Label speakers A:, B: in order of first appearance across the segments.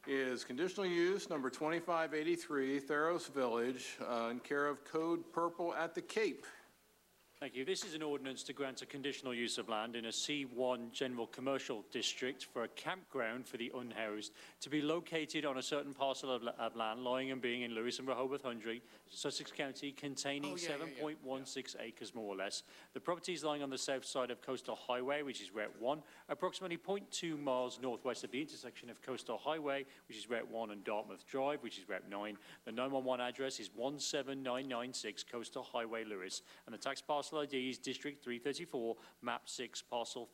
A: is conditional use number 2583, Theros Village, in care of Code Purple at the Cape.
B: Thank you. This is an ordinance to grant a conditional use of land in a C1 general commercial district for a campground for the unhoused to be located on a certain parcel of land lying and being in Lewis and Rehoboth Hundred, Sussex County, containing 7.16 acres more or less. The property is lying on the south side of Coastal Highway, which is Route 1, approximately 0.2 miles northwest of the intersection of Coastal Highway, which is Route 1, and Dartmouth Drive, which is Route 9. The 911 address is 17996 Coastal Highway, Lewis, and the tax parcel ID is District 334, Map 6, Parcel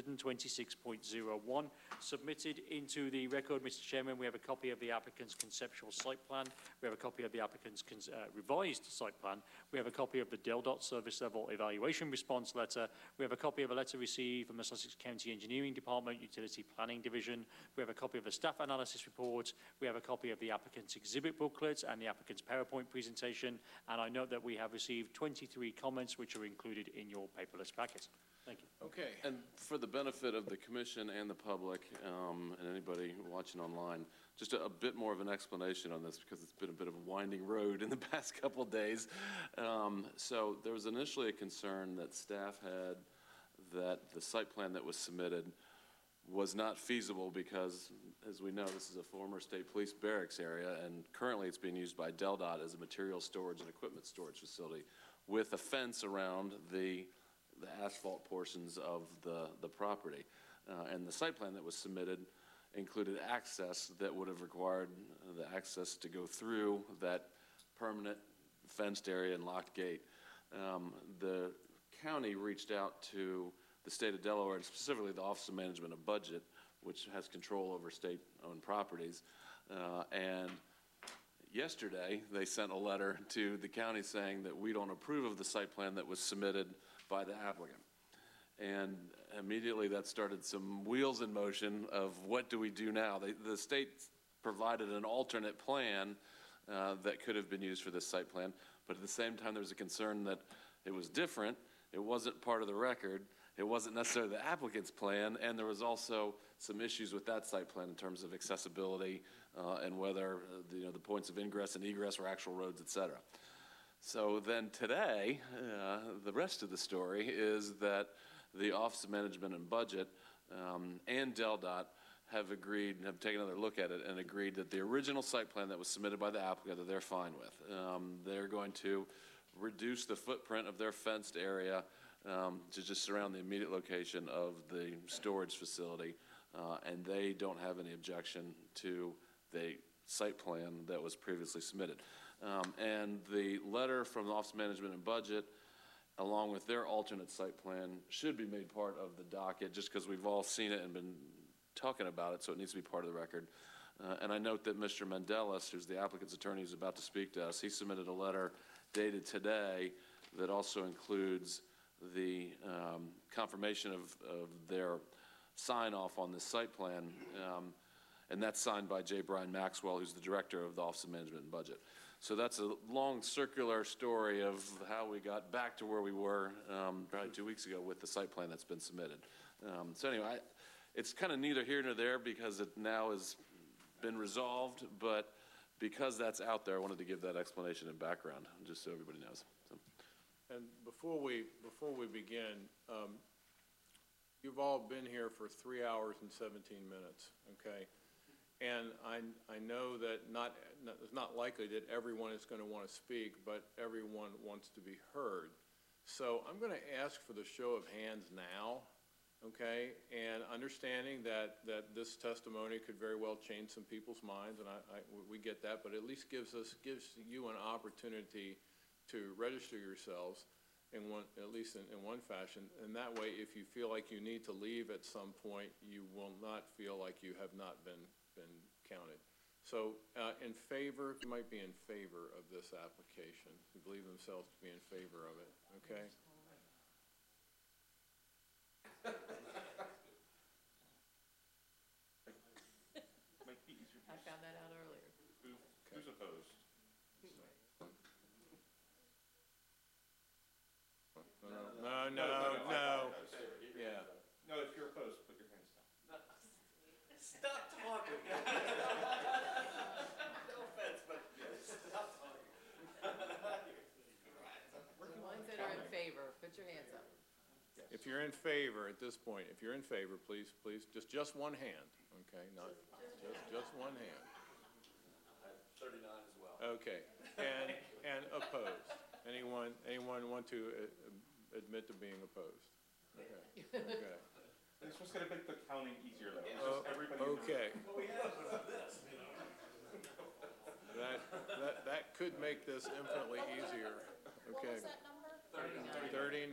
B: 526.01. Submitted into the record, Mr. Chairman, we have a copy of the applicant's conceptual site plan. We have a copy of the applicant's revised site plan. We have a copy of the DelDOT service level evaluation response letter. We have a copy of a letter received from the Sussex County Engineering Department, Utility Planning Division. We have a copy of the staff analysis report. We have a copy of the applicant's exhibit booklet and the applicant's PowerPoint presentation. And I note that we have received 23 comments, which are included in your paperless packet. Thank you.
A: Okay.
C: And for the benefit of the commission and the public and anybody watching online, just a bit more of an explanation on this because it's been a bit of a winding road in the past couple of days. So there was initially a concern that staff had that the site plan that was submitted was not feasible because, as we know, this is a former state police barracks area, and currently it's being used by DelDOT as a material storage and equipment storage facility with a fence around the asphalt portions of the property. And the site plan that was submitted included access that would have required the access to go through that permanent fenced area and locked gate. The county reached out to the state of Delaware, and specifically the Office of Management and Budget, which has control over state-owned properties. And yesterday, they sent a letter to the county saying that we don't approve of the site plan that was submitted by the applicant. And immediately that started some wheels in motion of what do we do now? The state provided an alternate plan that could have been used for this site plan, but at the same time there was a concern that it was different, it wasn't part of the record, it wasn't necessarily the applicant's plan, and there was also some issues with that site plan in terms of accessibility and whether the points of ingress and egress were actual roads, et cetera. So then today, the rest of the story is that the Office of Management and Budget and DelDOT have agreed, have taken another look at it and agreed that the original site plan that was submitted by the applicant that they're fine with. They're going to reduce the footprint of their fenced area to just surround the immediate location of the storage facility, and they don't have any objection to the site plan that was previously submitted. And the letter from the Office of Management and Budget, along with their alternate site plan, should be made part of the docket just because we've all seen it and been talking about it, so it needs to be part of the record. And I note that Mr. Mendelis, who's the applicant's attorney, who's about to speak to us, he submitted a letter dated today that also includes the confirmation of their sign-off on this site plan, and that's signed by J. Brian Maxwell, who's the director of the Office of Management and Budget. So that's a long circular story of how we got back to where we were probably 2 weeks ago with the site plan that's been submitted. So anyway, it's kind of neither here nor there because it now has been resolved, but because that's out there, I wanted to give that explanation and background just so everybody knows. So.
A: And before we begin, you've all been here for 3 hours and 17 minutes, okay? And I know that it's not likely that everyone is going to want to speak, but everyone wants to be heard. So I'm going to ask for the show of hands now, okay? And understanding that this testimony could very well change some people's minds, and we get that, but at least gives you an opportunity to register yourselves at least in one fashion. And that way, if you feel like you need to leave at some point, you will not feel like you have not been counted. So in favor, you might be in favor of this application, who believe themselves to be in favor of it, okay?
D: I found that out earlier.
E: Who's opposed?
A: No. Yeah.
E: No, if you're opposed, put your hands down.
D: Stop talking.
A: if you're in favor at this point, if you're in favor, please, just one hand, okay? Not, just one hand.
C: 39 as well.
A: Okay, and opposed? Anyone want to admit to being opposed? Okay, okay.
E: It's just gonna make the counting easier though. It's just everybody knows.
A: Okay. That could make this infinitely easier. Okay.
D: What was that number?
A: 39.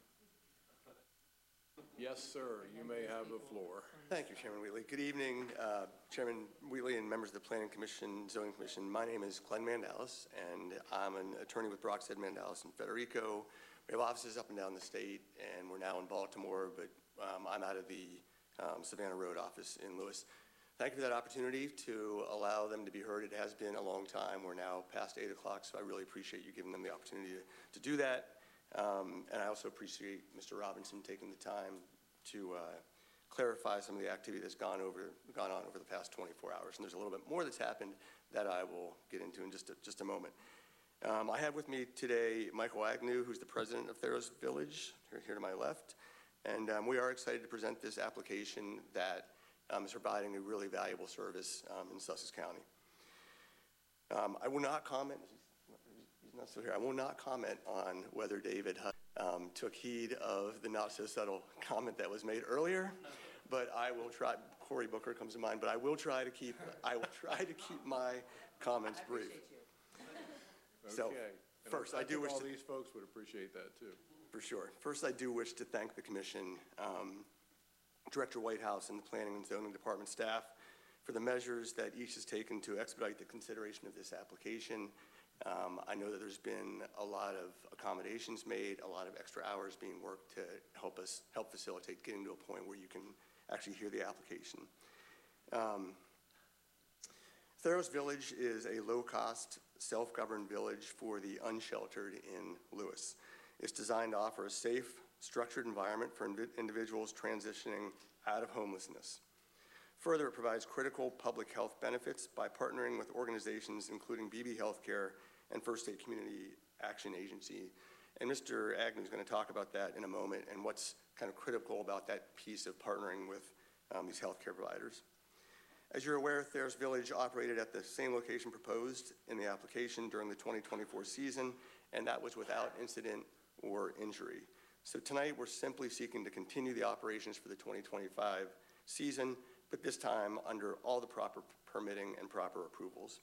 A: Yes, sir, you may have the floor.
F: Thank you, Chairman Wheatley. Good evening, Chairman Wheatley and members of the Planning Commission, Zoning Commission. My name is Glenn Mandalis, and I'm an attorney with Brockstead, Mandalis, and Federico. We have offices up and down the state, and we're now in Baltimore, but I'm out of the Savannah Road office in Lewis. Thank you for that opportunity to allow them to be heard. It has been a long time. We're now past 8 o'clock, so I really appreciate you giving them the opportunity to do that. And I also appreciate Mr. Robinson taking the time to clarify some of the activity that's gone on over the past 24 hours. And there's a little bit more that's happened that I will get into in just a moment. I have with me today Michael Agnew, who's the president of Theros Village, here to my left. And we are excited to present this application that is providing a really valuable service in Sussex County. I will not comment, he's not still here, I will not comment on whether David took heed of the not so subtle comment that was made earlier, but I will try, Cory Booker comes to mind, but I will try to keep my comments brief. So,
A: Okay. And
F: first, I do wish
A: all
F: to,
A: these folks would appreciate that too.
F: for sure. First, I do wish to thank the Commission, Director Whitehouse, and the Planning and Zoning Department staff for the measures that each has taken to expedite the consideration of this application. I know that there's been a lot of accommodations made, a lot of extra hours being worked to help facilitate getting to a point where you can actually hear the application. Theros Village is a low-cost, self-governed village for the unsheltered in Lewis. It's designed to offer a safe, structured environment for individuals transitioning out of homelessness. Further, it provides critical public health benefits by partnering with organizations including BB Healthcare and First State Community Action Agency. And Mr. Agnew is going to talk about that in a moment and what's kind of critical about that piece of partnering with these healthcare providers. As you're aware, Theros Village operated at the same location proposed in the application during the 2024 season, and that was without incident or injury. So tonight, we're simply seeking to continue the operations for the 2025 season, but this time under all the proper permitting and proper approvals.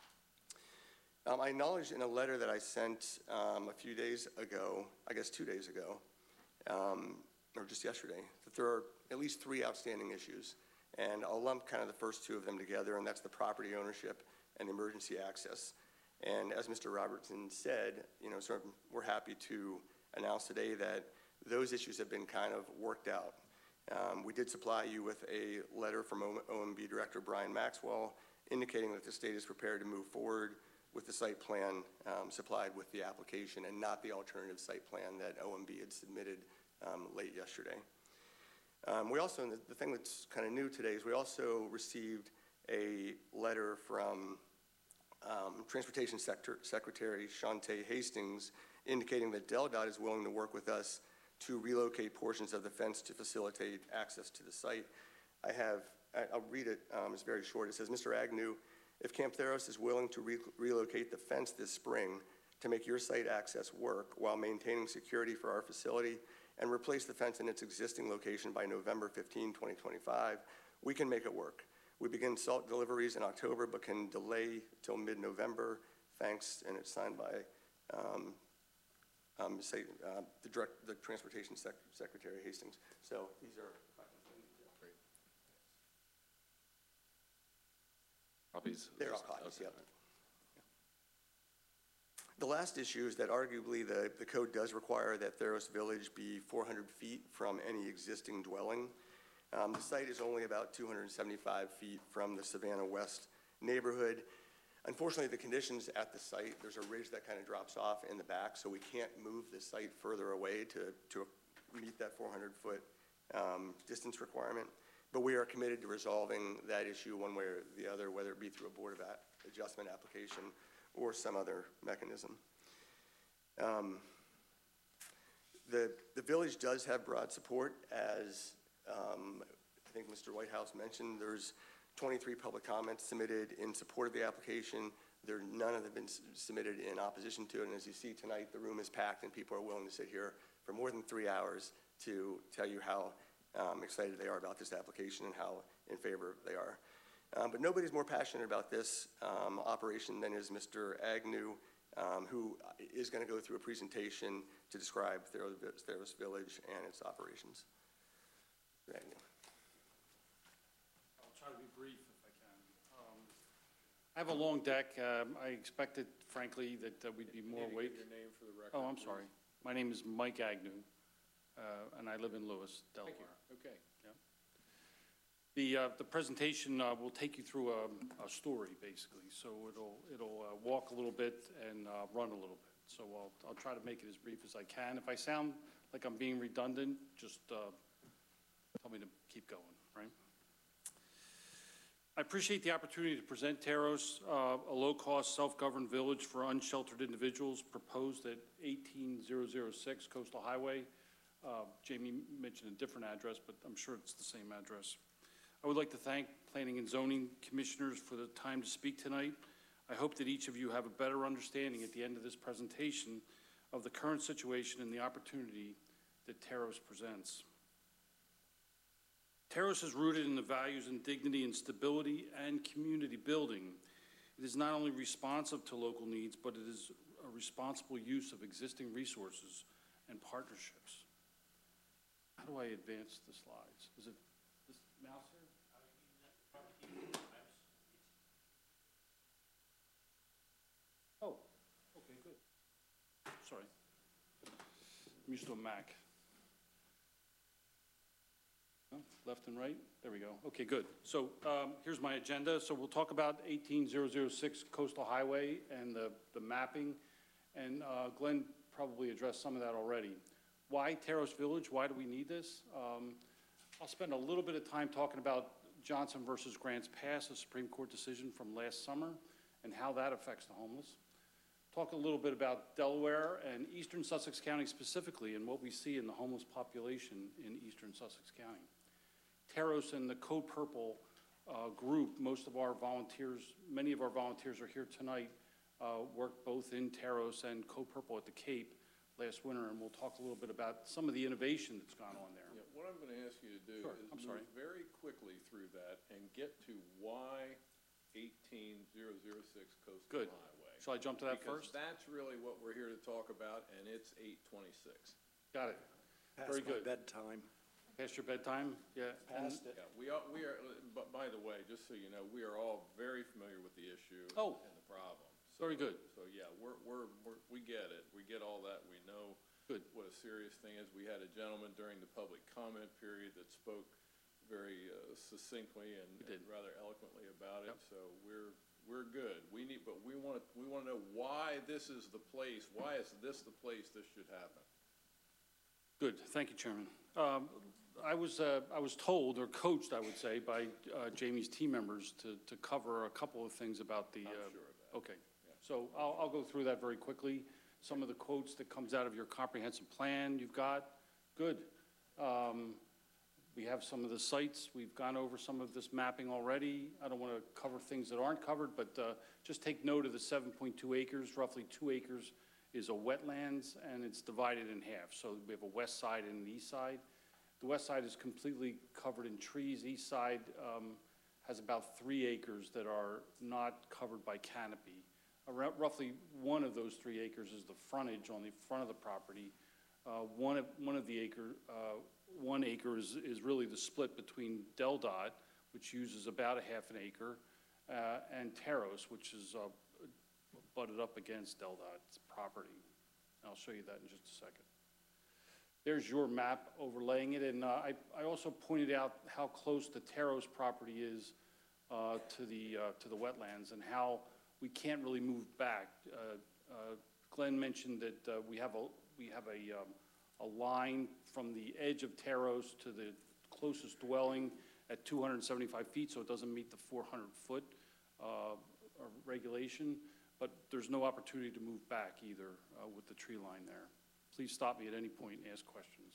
F: I acknowledged in a letter that I sent a few days ago, I guess 2 days ago, or just yesterday, that there are at least 3 outstanding issues. And I'll lump kind of the first 2 of them together, and that's the property ownership and emergency access. And as Mr. Robertson said, sort of we're happy to announce today that those issues have been kind of worked out. We did supply you with a letter from OMB Director Brian Maxwell indicating that the state is prepared to move forward with the site plan supplied with the application and not the alternative site plan that OMB had submitted late yesterday. We also, and the thing that's kind of new today is we also received a letter from Transportation Secretary Shantae Hastings indicating that DelDOT is willing to work with us to relocate portions of the fence to facilitate access to the site. I'll read it, it's very short. It says, Mr. Agnew, if Camp Theros is willing to relocate the fence this spring to make your site access work while maintaining security for our facility and replace the fence in its existing location by November 15, 2025, we can make it work. We begin salt deliveries in October, but can delay till mid-November. Thanks, and it's signed by the Transportation Secretary Hastings. So these are great.
C: Copies?
F: They're all copies, okay. Yep. The last issue is that arguably the code does require that Theros Village be 400 feet from any existing dwelling. The site is only about 275 feet from the Savannah West neighborhood. Unfortunately, the conditions at the site, there's a ridge that kind of drops off in the back, so we can't move the site further away to meet that 400-foot distance requirement. But we are committed to resolving that issue one way or the other, whether it be through a Board of Adjustment application or some other mechanism. The village does have broad support, as I think Mr. Whitehouse mentioned. There's 23 public comments submitted in support of the application. None of them have been submitted in opposition to it, and as you see tonight, the room is packed and people are willing to sit here for more than 3 hours to tell you how excited they are about this application and how in favor they are. But nobody's more passionate about this operation than is Mr. Agnew, who is going to go through a presentation to describe Theros Village and its operations. Mr. Agnew.
G: I'll try to be brief if I can. I have a long deck. I expected, frankly, that we'd be more
A: Need to
G: weight.
A: give your name for the record.
G: Oh, I'm
A: please.
G: sorry. My name is Mike Agnew, and I live in Lewis, Delaware.
A: Thank you. Okay.
G: The presentation will take you through a story, basically. So it'll walk a little bit and run a little bit. So I'll try to make it as brief as I can. If I sound like I'm being redundant, just tell me to keep going, right? I appreciate the opportunity to present Theros, a low-cost, self-governed village for unsheltered individuals proposed at 18006 Coastal Highway. Jamie mentioned a different address, but I'm sure it's the same address. I would like to thank Planning and Zoning Commissioners for the time to speak tonight. I hope that each of you have a better understanding at the end of this presentation of the current situation and the opportunity that Theros presents. Theros is rooted in the values and dignity and stability and community building. It is not only responsive to local needs, but it is a responsible use of existing resources and partnerships. How do I advance the slides? Is it this mouse here? Oh, okay, good. Sorry. I'm used to a Mac. No? Left and right? There we go. Okay, good. So here's my agenda. So we'll talk about 18006 Coastal Highway and the mapping. And Glenn probably addressed some of that already. Why Theros Village? Why do we need this? I'll spend a little bit of time talking about Johnson versus Grants Pass, a Supreme Court decision from last summer, and how that affects the homeless. Talk a little bit about Delaware and Eastern Sussex County specifically, and what we see in the homeless population in Eastern Sussex County. Theros and the Code Purple group, most of our volunteers, many of our volunteers are here tonight, worked both in Theros and Code Purple at the Cape last winter, and we'll talk a little bit about some of the innovation that's gone on there.
A: Yeah, what I'm going to ask you to do
G: Sure,
A: is
G: I'm
A: move
G: sorry.
A: very quickly through that and get to why 18006 Coastal
G: Good.
A: Highway.
G: Shall I jump to that
A: Because
G: first?
A: that's really what we're here to talk about, and it's 8:26.
G: Got it. Very good.
H: Bedtime.
G: Past your bedtime? Yeah.
H: Past it.
A: Yeah, we are, but by the way, just so you know, we are all very familiar with the issue
G: Oh.
A: and the problem.
G: Very good.
A: So yeah, we get it. We get all that. We know
G: Good.
A: what a serious thing is. We had a gentleman during the public comment period that spoke very succinctly and rather eloquently about it.
G: Yep.
A: So we're good. But we want to know why this is the place. Why is this the place this should happen?
G: Good. Thank you, Chairman. I was told, or coached, I would say, by Jamie's team members to cover a couple of things about the.
A: I'm sure of that.
G: Okay. So I'll go through that very quickly. Some of the quotes that comes out of your comprehensive plan you've got. Good. We have some of the sites. We've gone over some of this mapping already. I don't want to cover things that aren't covered, but just take note of the 7.2 acres. Roughly 2 acres is a wetlands, and it's divided in half. So we have a west side and an east side. The west side is completely covered in trees. East side has about 3 acres that are not covered by canopy. Roughly 1 of those 3 acres is the frontage on the front of the property. 1 acre is really the split between Del Dot, which uses about a half an acre, and Theros, which is butted up against Del Dot's property. And I'll show you that in just a second. There's your map overlaying it, and I also pointed out how close the Theros property is to the wetlands and how we can't really move back. Glenn mentioned that we have a line from the edge of Theros to the closest dwelling at 275 feet, so it doesn't meet the 400-foot regulation, but there's no opportunity to move back either with the tree line there. Please stop me at any point and ask questions.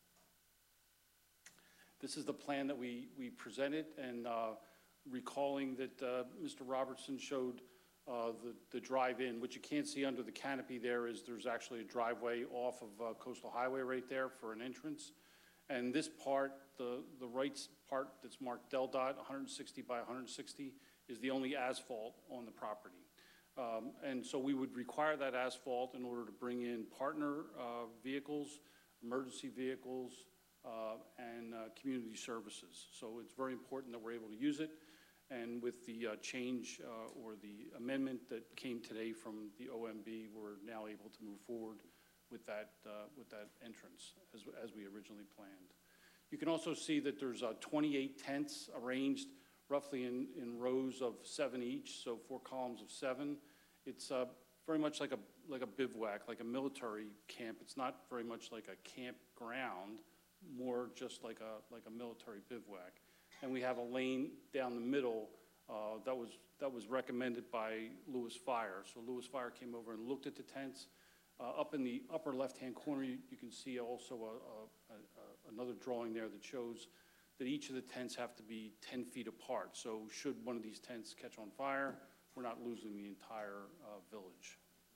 G: This is the plan that we presented, and recalling that Mr. Robertson showed the drive-in. What you can't see under the canopy there is there's actually a driveway off of Coastal Highway right there for an entrance. And this part, the right part that's marked Del Dot, 160 by 160, is the only asphalt on the property. And so we would require that asphalt in order to bring in partner vehicles, emergency vehicles, and community services. So it's very important that we're able to use it. And with the change or the amendment that came today from the OMB, we're now able to move forward with that entrance as we originally planned. You can also see that there's 28 tents arranged roughly in rows of 7 each, so 4 columns of 7. It's very much like a bivouac, like a military camp. It's not very much like a campground, more just like a military bivouac. And we have a lane down the middle that was recommended by Lewis Fire. So Lewis Fire came over and looked at the tents. Up in the upper left-hand corner, you can see also another drawing there that shows that each of the tents have to be 10 feet apart. So should one of these tents catch on fire, we're not losing the entire village.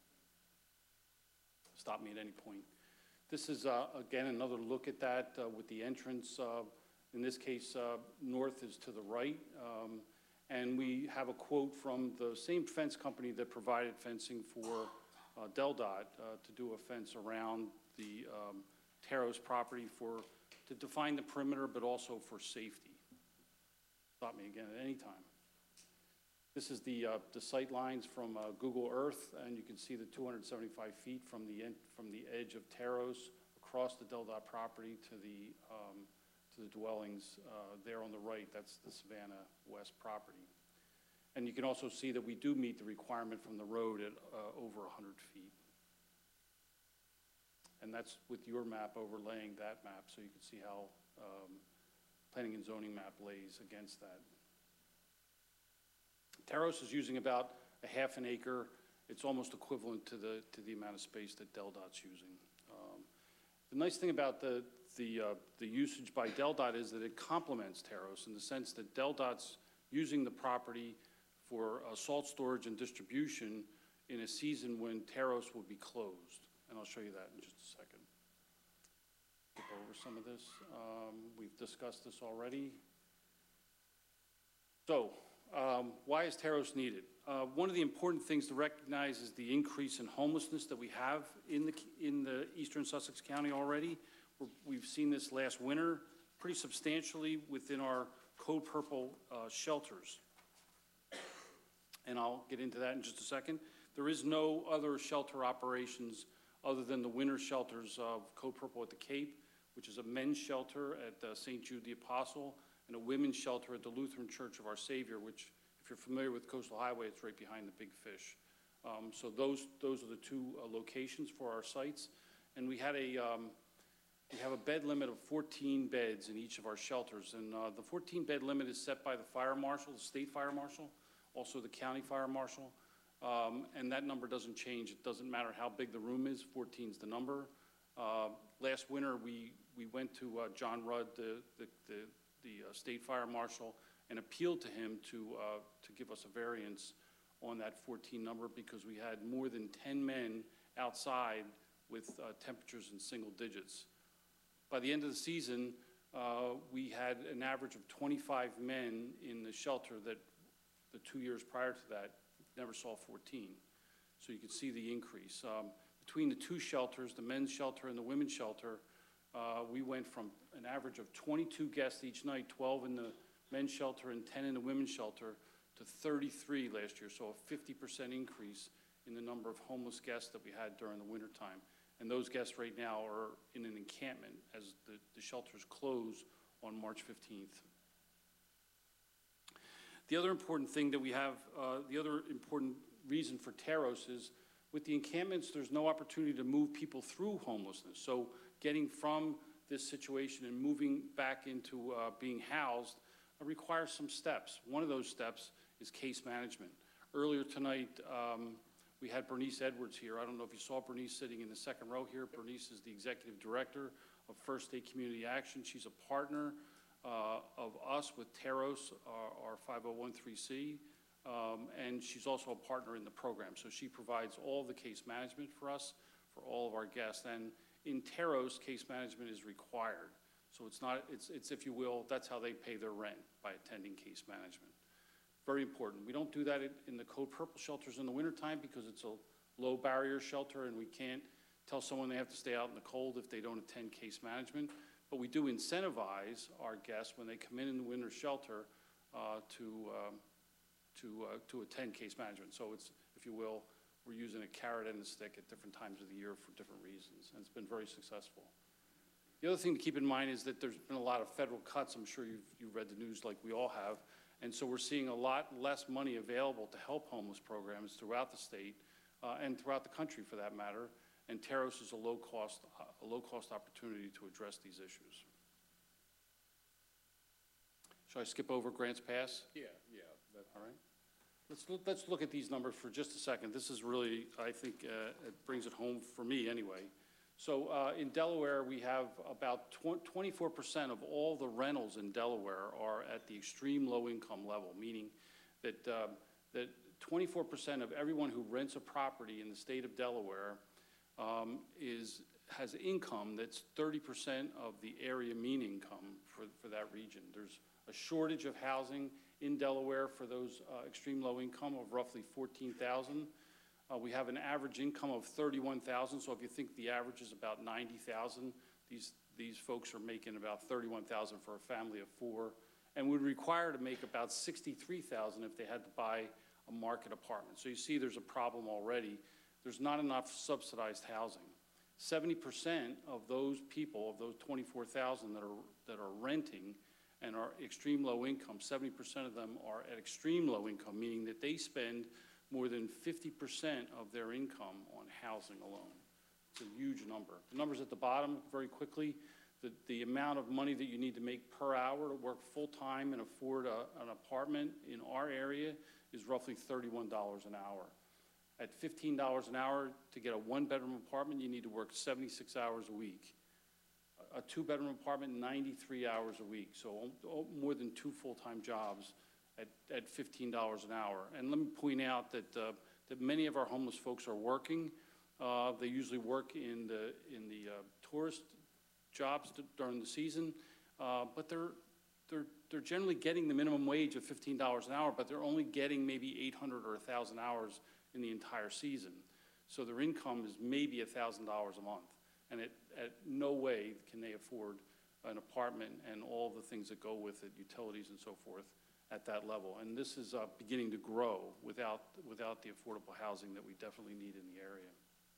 G: Stop me at any point. This is, again, another look at that with the entrance. In this case, north is to the right. And we have a quote from the same fence company that provided fencing for Del Dot to do a fence around the Taros property to define the perimeter, but also for safety. Stop me again at any time. This is the sight lines from Google Earth, and you can see the 275 feet from the edge of Taros across the Del Dot property to the dwellings there on the right. That's the Savannah West property. And you can also see that we do meet the requirement from the road at over 100 feet. And that's with your map overlaying that map, so you can see how planning and zoning map lays against that. Taros is using about a half an acre. It's almost equivalent to the amount of space that Del Dot's using. The nice thing about the usage by Del Dot is that it complements Taros in the sense that Del Dot's using the property for salt storage and distribution in a season when Taros will be closed. And I'll show you that in just a second. Skip over some of this. We've discussed this already. So, why is Taros needed? One of the important things to recognize is the increase in homelessness that we have in the eastern Sussex County already. We've seen this last winter pretty substantially within our Code Purple shelters. And I'll get into that in just a second. There is no other shelter operations other than the winter shelters of Code Purple at the Cape, which is a men's shelter at St. Jude the Apostle, and a women's shelter at the Lutheran Church of Our Savior, which, if you're familiar with Coastal Highway, it's right behind the Big Fish. So those are the 2 locations for our sites. And we have a bed limit of 14 beds in each of our shelters. And the 14-bed limit is set by the fire marshal, the state fire marshal, also the county fire marshal. And that number doesn't change. It doesn't matter how big the room is, 14 is the number. Last winter, we went to John Rudd, the state fire marshal, and appealed to him to give us a variance on that 14 number because we had more than 10 men outside with temperatures in single digits. By the end of the season, we had an average of 25 men in the shelter that the 2 years prior to that never saw 14. So you can see the increase. Between the 2 shelters, the men's shelter and the women's shelter, we went from an average of 22 guests each night, 12 in the men's shelter and 10 in the women's shelter, to 33 last year. So a 50% increase in the number of homeless guests that we had during the wintertime. And those guests right now are in an encampment as the shelters close on March 15th. The other important thing that we have, the other important reason for Taros is with the encampments, there's no opportunity to move people through homelessness. So getting from this situation and moving back into being housed requires some steps. One of those steps is case management. Earlier tonight, We had Bernice Edwards here. I don't know if you saw Bernice sitting in the second row here. Bernice is the executive director of First State Community Action. She's a partner of us with Teros, our 5013C, and she's also a partner in the program. So she provides all the case management for us, for all of our guests. And in Teros, case management is required. So it's not, it's if you will, that's how they pay their rent, by attending case management. Very important. We don't do that in the Code Purple shelters in the wintertime because it's a low barrier shelter and we can't tell someone they have to stay out in the cold if they don't attend case management. But we do incentivize our guests when they come in the winter shelter to attend case management. So it's, if you will, we're using a carrot and a stick at different times of the year for different reasons, and it's been very successful. The other thing to keep in mind is that there's been a lot of federal cuts. I'm sure you've read the news like we all have. And so we're seeing a lot less money available to help homeless programs throughout the state and throughout the country for that matter. And Teros is a low-cost opportunity to address these issues. Shall I skip over Grants Pass?
A: Yeah.
G: All right. Let's look at these numbers for just a second. This is really, I think, it brings it home for me anyway. So in Delaware, we have about 24% of all the rentals in Delaware are at the extreme low income level, meaning that that 24% of everyone who rents a property in the state of Delaware has income that's 30% of the area mean income for that region. There's a shortage of housing in Delaware for those extreme low income of roughly 14,000. We have an average income of 31,000, so if you think the average is about 90,000, these folks are making about 31,000 for a family of 4, and would require to make about 63,000 if they had to buy a market apartment. So you see there's a problem already. There's not enough subsidized housing. 70% of those people, of those 24,000 that are renting and are extreme low income, 70% of them are at extreme low income, meaning that they spend more than 50% of their income on housing alone. It's a huge number. The numbers at the bottom, very quickly, the amount of money that you need to make per hour to work full-time and afford an apartment in our area is roughly $31 an hour. At $15 an hour to get a one-bedroom apartment, you need to work 76 hours a week. A two-bedroom apartment, 93 hours a week, so more than 2 full-time jobs at $15 an hour. And let me point out that that many of our homeless folks are working. They usually work in the tourist jobs during the season, but they're generally getting the minimum wage of $15 an hour, but they're only getting maybe 800 or 1,000 hours in the entire season. So their income is maybe $1,000 a month, and at no way can they afford an apartment and all the things that go with it, utilities and so forth, at that level. And this is beginning to grow without the affordable housing that we definitely need in the area.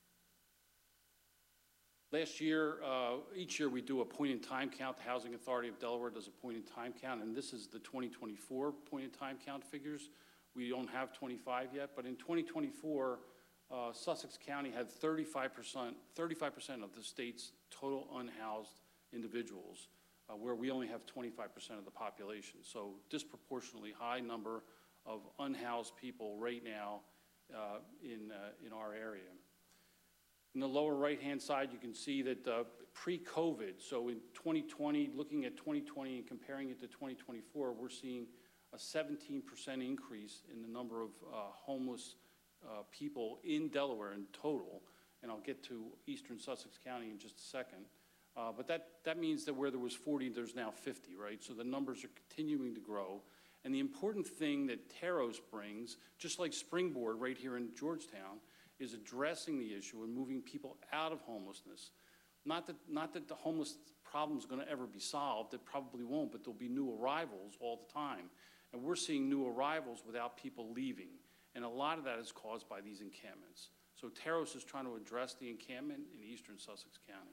G: Last year, each year we do a point-in-time count. The Housing Authority of Delaware does a point-in-time count, and this is the 2024 point-in-time count figures. We don't have 25 yet, but in 2024, Sussex County had 35% of the state's total unhoused individuals, where we only have 25% of the population. So disproportionately high number of unhoused people right now in our area. In the lower right-hand side, you can see that pre-COVID, so in 2020, looking at 2020 and comparing it to 2024, we're seeing a 17% increase in the number of homeless people in Delaware in total, and I'll get to Eastern Sussex County in just a second. But that means that where there was 40, there's now 50, right? So the numbers are continuing to grow. And the important thing that Teros brings, just like Springboard right here in Georgetown, is addressing the issue and moving people out of homelessness. Not that the homeless problem is going to ever be solved. It probably won't, but there'll be new arrivals all the time. And we're seeing new arrivals without people leaving. And a lot of that is caused by these encampments. So Teros is trying to address the encampment in Eastern Sussex County.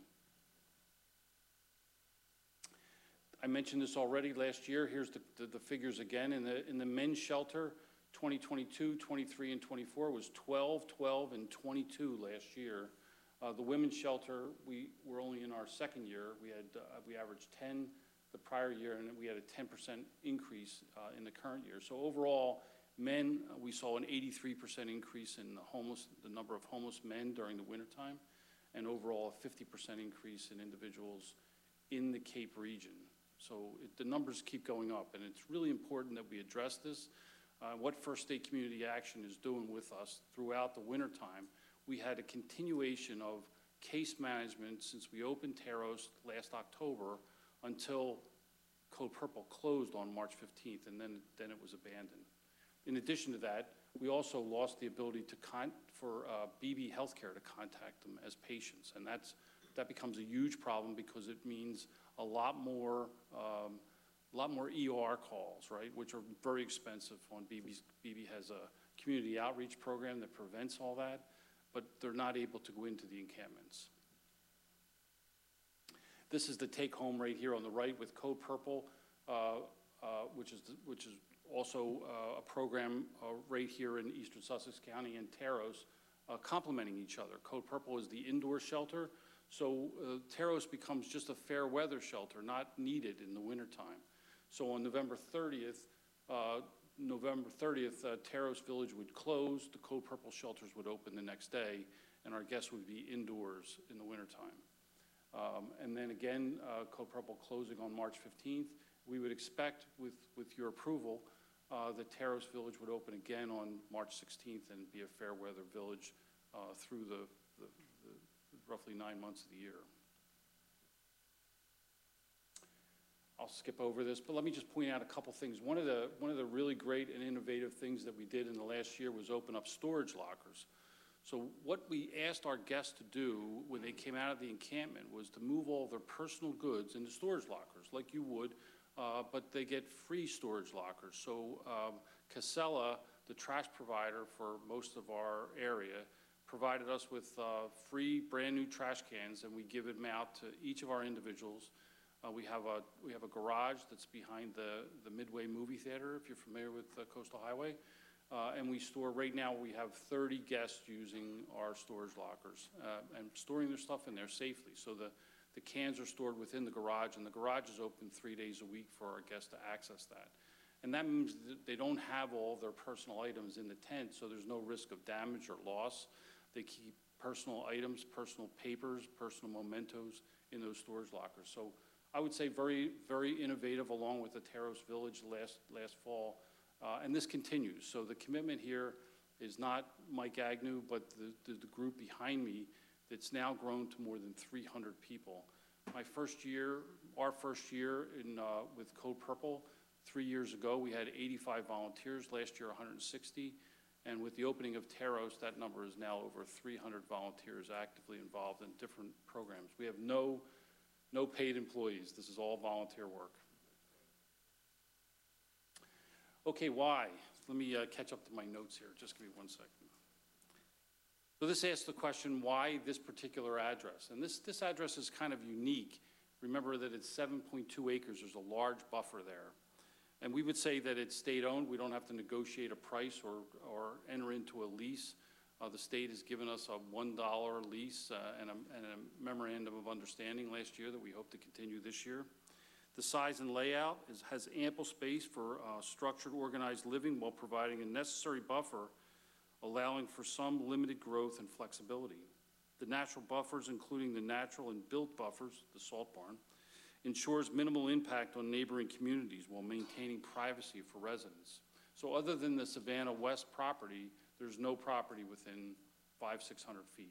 G: I mentioned this already last year. Here's the figures again. In the men's shelter, 2022, 23, and 24 was 12, 12, and 22 last year. The women's shelter, we were only in our second year. We averaged 10 the prior year, and we had a 10% increase in the current year. So overall, Men, we saw an 83% increase in the number of homeless men during the wintertime, and overall a 50% increase in individuals in the Cape region. So the numbers keep going up, and it's really important that we address this. What First State Community Action is doing with us throughout the wintertime, we had a continuation of case management since we opened Teros last October until Code Purple closed on March 15th, and then it was abandoned. In addition to that, we also lost the ability for BB Healthcare to contact them as patients, and that becomes a huge problem because it means a lot more ER calls, right, which are very expensive on BB's. BB has a community outreach program that prevents all that, but they're not able to go into the encampments. This is the take-home right here on the right with Code Purple, which is also a program right here in eastern Sussex County and Teros, complementing each other. Code Purple is the indoor shelter, so Teros becomes just a fair weather shelter, not needed in the wintertime. So on November 30th, Teros Village would close, the Code Purple shelters would open the next day, and our guests would be indoors in the wintertime. And then again, Code Purple closing on March 15th. We would expect, with your approval, that Teros Village would open again on March 16th and be a fair weather village through the roughly 9 months of the year. I'll skip over this, but let me just point out a couple things. One of the really great and innovative things that we did in the last year was open up storage lockers. So what we asked our guests to do when they came out of the encampment was to move all their personal goods into storage lockers, like you would, but they get free storage lockers. So Casella, the trash provider for most of our area, provided us with free brand new trash cans, and we give them out to each of our individuals. We have a garage that's behind the Midway movie theater, if you're familiar with Coastal Highway. And we store, right now we have 30 guests using our storage lockers and storing their stuff in there safely. So the cans are stored within the garage, and the garage is open 3 days a week for our guests to access that. And that means that they don't have all their personal items in the tent, so there's no risk of damage or loss. They keep personal items, personal papers, personal mementos in those storage lockers. So I would say very, very innovative, along with the Teros Village last fall. And this continues. So the commitment here is not Mike Agnew, but the group behind me that's now grown to more than 300 people. Our first year with Code Purple, 3 years ago, we had 85 volunteers. Last year, 160. And with the opening of Teros, that number is now over 300 volunteers actively involved in different programs. We have no paid employees. This is all volunteer work. Okay, why? Let me catch up to my notes here. Just give me 1 second. So this asks the question, why this particular address? And this address is kind of unique. Remember that it's 7.2 acres. There's a large buffer there. And we would say that it's state-owned. We don't have to negotiate a price or enter into a lease. The state has given us a $1 lease and a memorandum of understanding last year that we hope to continue this year. The size and layout has ample space for structured, organized living while providing a necessary buffer, allowing for some limited growth and flexibility. The natural buffers, including the natural and built buffers, the salt barn, ensures minimal impact on neighboring communities while maintaining privacy for residents. So other than the Savannah West property, there's no property within 500-600 feet.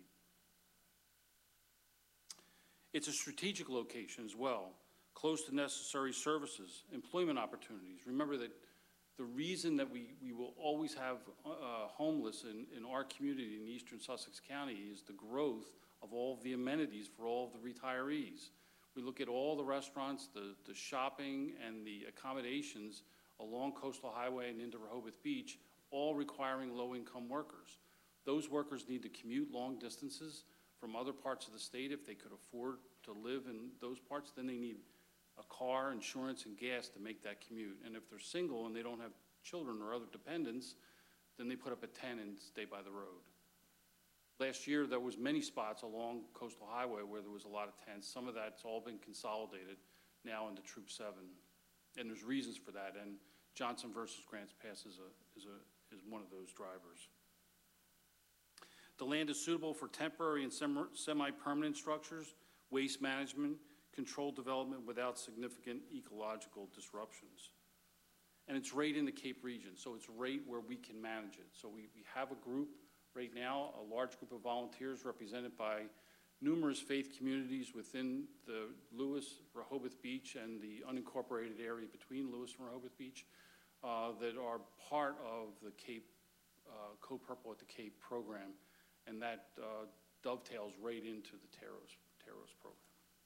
G: It's a strategic location as well, close to necessary services, employment opportunities. Remember that the reason that we will always have homeless in our community in eastern Sussex County is the growth of all the amenities for all of the retirees. We look at all the restaurants, the shopping, and the accommodations along Coastal Highway and into Rehoboth Beach, all requiring low-income workers. Those workers need to commute long distances from other parts of the state. If they could afford to live in those parts, then they need a car, insurance, and gas to make that commute. And if they're single and they don't have children or other dependents, then they put up a tent and stay by the road. Last year, there was many spots along Coastal Highway where there was a lot of tents. Some of that's all been consolidated now into Troop 7. And there's reasons for that. And Johnson versus Grants Pass is is one of those drivers. The land is suitable for temporary and semi-permanent structures, waste management, controlled development without significant ecological disruptions. And it's right in the Cape region, so it's right where we can manage it. So we have a group right now, a large group of volunteers represented by numerous faith communities within the Lewis, Rehoboth Beach, and the unincorporated area between Lewis and Rehoboth Beach that are part of the Cape, Code Purple at the Cape program, and that dovetails right into the Taros program.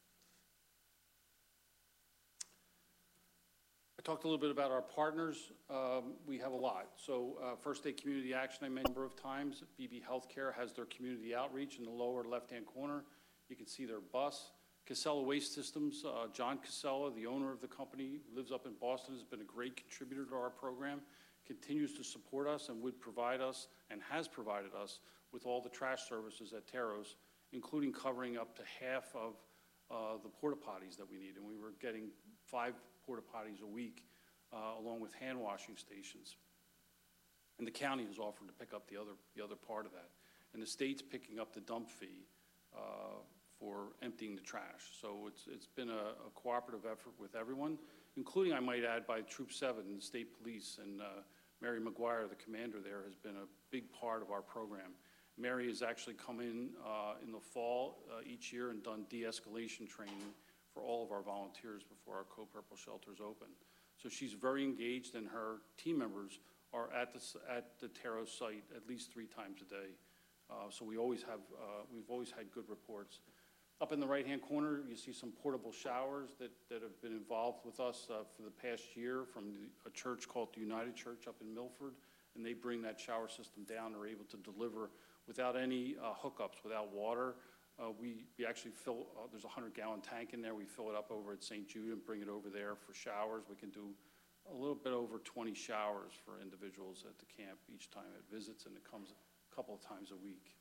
G: I talked a little bit about our partners. We have a lot. So First State Community Action, I mentioned a number of times. BB Healthcare has their community outreach in the lower left-hand corner. You can see their bus. Casella Waste Systems, John Casella, the owner of the company, lives up in Boston, has been a great contributor to our program, continues to support us and would provide us and has provided us with all the trash services at Taros, including covering up to half of the porta potties that we need. And we were getting 5 porta potties a week, along with hand washing stations. And the county has offered to pick up the other part of that. And the state's picking up the dump fee for emptying the trash. So it's been a cooperative effort with everyone, including, I might add, by Troop 7, the state police, and Mary McGuire, the commander there, has been a big part of our program. Mary has actually come in the fall each year and done de-escalation training for all of our volunteers before our Code Purple shelters open. So she's very engaged, and her team members are at the Taros site at least 3 times a day. So we've always had good reports. Up in the right-hand corner, you see some portable showers that have been involved with us for the past year from a church called the United Church up in Milford, and they bring that shower system down. They're able to deliver without any hookups, without water. We actually fill, there's a 100-gallon tank in there. We fill it up over at St. Jude and bring it over there for showers. We can do a little bit over 20 showers for individuals at the camp each time it visits, and it comes a couple of times a week.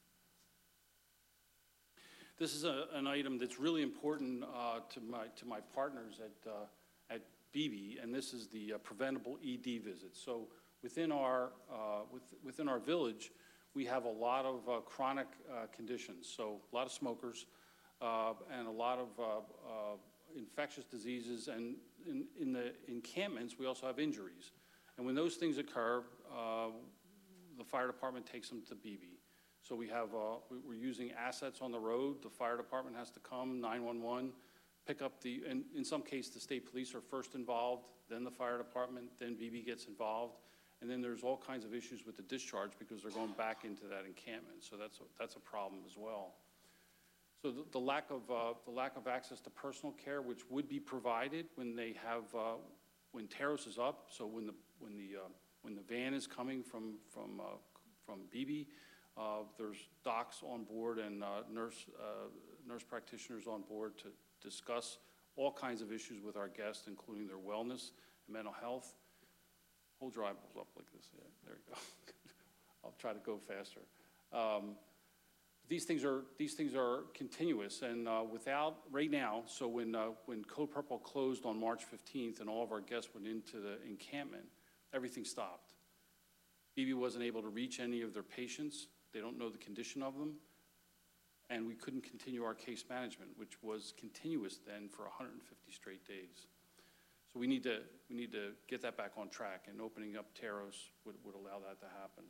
G: This is an item that's really important to my partners at BB, and this is the preventable ED visits. So within our village, we have a lot of chronic conditions. So a lot of smokers and a lot of infectious diseases, and in the encampments, we also have injuries. And when those things occur, the fire department takes them to BB. So we have, we're using assets on the road. The fire department has to come, 911, pick up and in some cases, the state police are first involved, then the fire department, then BB gets involved. And then there's all kinds of issues with the discharge because they're going back into that encampment. So that's a problem as well. So the lack of access to personal care, which would be provided when they have, when Taros is up. So when the van is coming from BB, there's docs on board and nurse practitioners on board to discuss all kinds of issues with our guests, including their wellness and mental health. Whole drive goes up like this. Yeah, there you go. I'll try to go faster. These things are continuous, and right now. So when Code Purple closed on March 15th, and all of our guests went into the encampment, everything stopped. BB wasn't able to reach any of their patients. They don't know the condition of them, and we couldn't continue our case management, which was continuous then for 150 straight days. So we need to get that back on track, and opening up Taros would allow that to happen.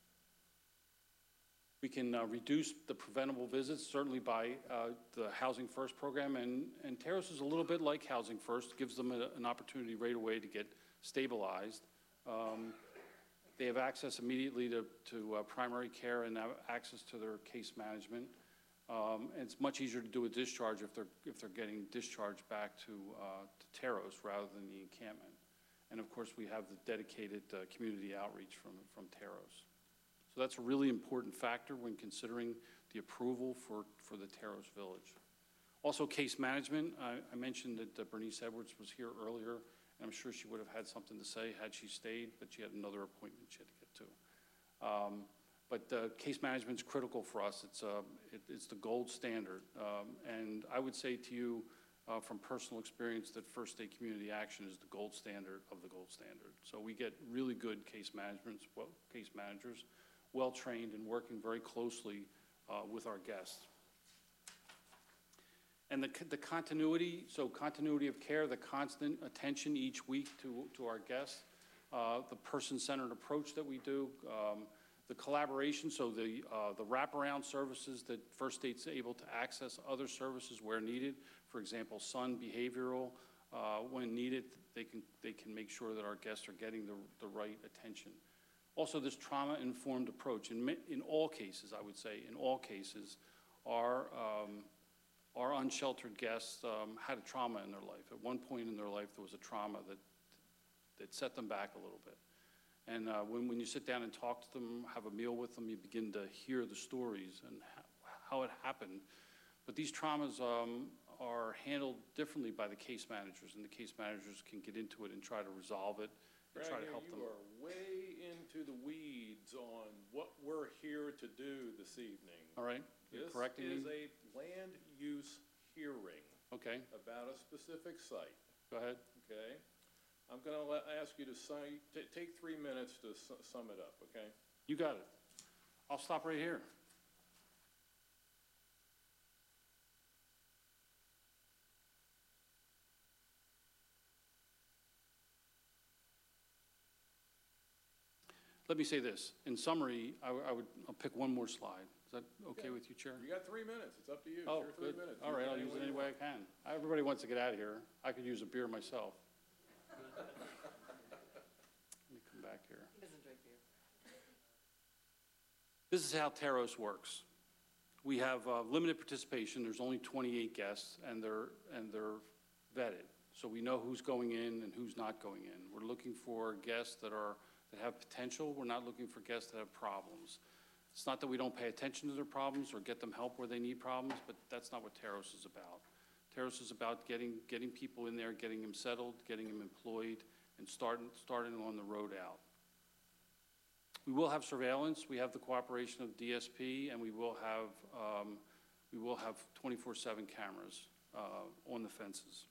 G: We can reduce the preventable visits, certainly by the Housing First program, and Taros is a little bit like Housing First, gives them an opportunity right away to get stabilized. They have access immediately to primary care and have access to their case management. And it's much easier to do a discharge if they're getting discharged back to Taros rather than the encampment. And of course, we have the dedicated community outreach from Taros. So that's a really important factor when considering the approval for the Taros Village. Also, case management. I mentioned that Bernice Edwards was here earlier, and I'm sure she would have had something to say had she stayed, but she had another appointment she had to get to. But case management is critical for us. It's the gold standard. And I would say to you, from personal experience that First State Community Action is the gold standard of the gold standard. So we get really good case managers, well-trained and working very closely with our guests. And the continuity, so continuity of care, the constant attention each week to our guests, the person-centered approach that we do, the collaboration, so the wraparound services that First State's able to access other services where needed. For example, Sun Behavioral, when needed, they can make sure that our guests are getting the right attention. Also, this trauma-informed approach, in all cases, I would say, in all cases, our unsheltered guests had a trauma in their life. At one point in their life, there was a trauma that set them back a little bit. And when you sit down and talk to them, have a meal with them, you begin to hear the stories and how it happened. But these traumas are handled differently by the case managers, and the case managers can get into it and try to resolve it and try to help them.
A: You are way into the weeds on what we're here to do this evening.
G: All right, you're correcting me?
A: This is a land use hearing.
G: Okay.
A: About a specific site.
G: Go ahead.
A: Okay? I'm going to ask you to take 3 minutes to sum it up, okay?
G: You got it. I'll stop right here. Let me say this. In summary, I'll pick one more slide. Is that okay with you, Chair?
A: You got 3 minutes. It's up to you.
G: Oh,
A: It's your 3
G: good.
A: minutes.
G: All right, I'll use it any way I can. Everybody wants to get out of here. I could use a beer myself. Let me come back here.
D: He doesn't drink beer.
G: This is how Teros works. We have limited participation. There's only 28 guests, and they're vetted. So we know who's going in and who's not going in. We're looking for guests that have potential. We're not looking for guests that have problems. It's not that we don't pay attention to their problems or get them help where they need problems, but that's not what Teros is about. Teros is about getting people in there, getting them settled, getting them employed, and starting on the road out. We will have surveillance. We have the cooperation of DSP, and we will have 24/7 cameras on the fences.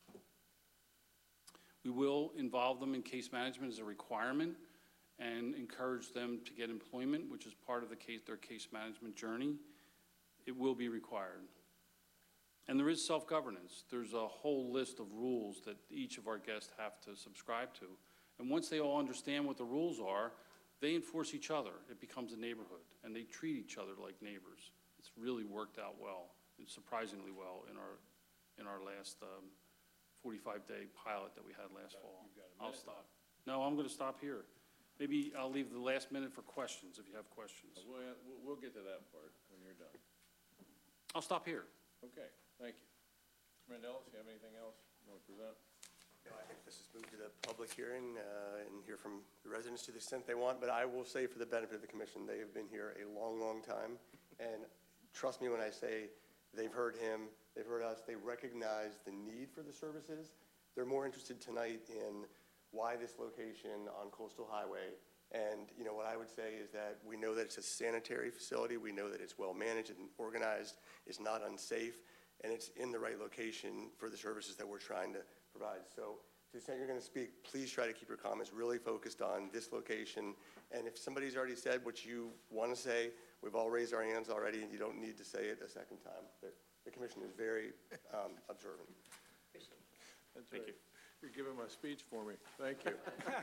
G: We will involve them in case management as a requirement and encourage them to get employment, which is part of their case management journey. It will be required. And there is self-governance. There's a whole list of rules that each of our guests have to subscribe to. And once they all understand what the rules are, they enforce each other. It becomes a neighborhood, and they treat each other like neighbors. It's really worked out well, and surprisingly well in our last 45-day pilot that we had last fall. I'll stop. No, I'm going to stop here. Maybe I'll leave the last minute for questions if you have questions.
A: We'll get to that part when you're done.
G: I'll stop here.
A: Okay, thank you. Mr. Mandelis, you have anything else you want to present?
F: No, I think this is moved to the public hearing and hear from the residents to the extent they want, but I will say for the benefit of the commission, they have been here a long, long time. And trust me when I say they've heard him, they've heard us, they recognize the need for the services. They're more interested tonight in why this location on Coastal Highway. And what I would say is that we know that it's a sanitary facility. We know that it's well managed and organized. It's not unsafe, and it's in the right location for the services that we're trying to provide. So to the extent you're going to speak, please try to keep your comments really focused on this location. And if somebody's already said what you want to say, we've all raised our hands already, and you don't need to say it a second time. The commission is very observant.
A: That's right. Thank you. You're giving my speech for me. Thank you.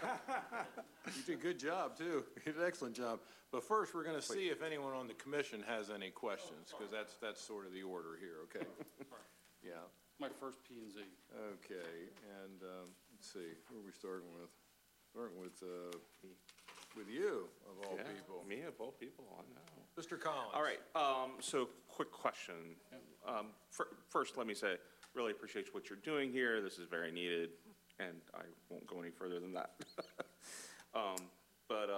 A: You did a good job, too. You did an excellent job. But first, we're going to see if anyone on the commission has any questions, because that's sort of the order here, okay? Yeah.
G: My first P&Z.
A: Okay, and let's see, who are we starting with? Starting with you, of all people.
E: Me of all people, I know.
A: Mr. Collins.
E: All right, so quick question. First, let me say, really appreciate what you're doing here. This is very needed, and I won't go any further than that. But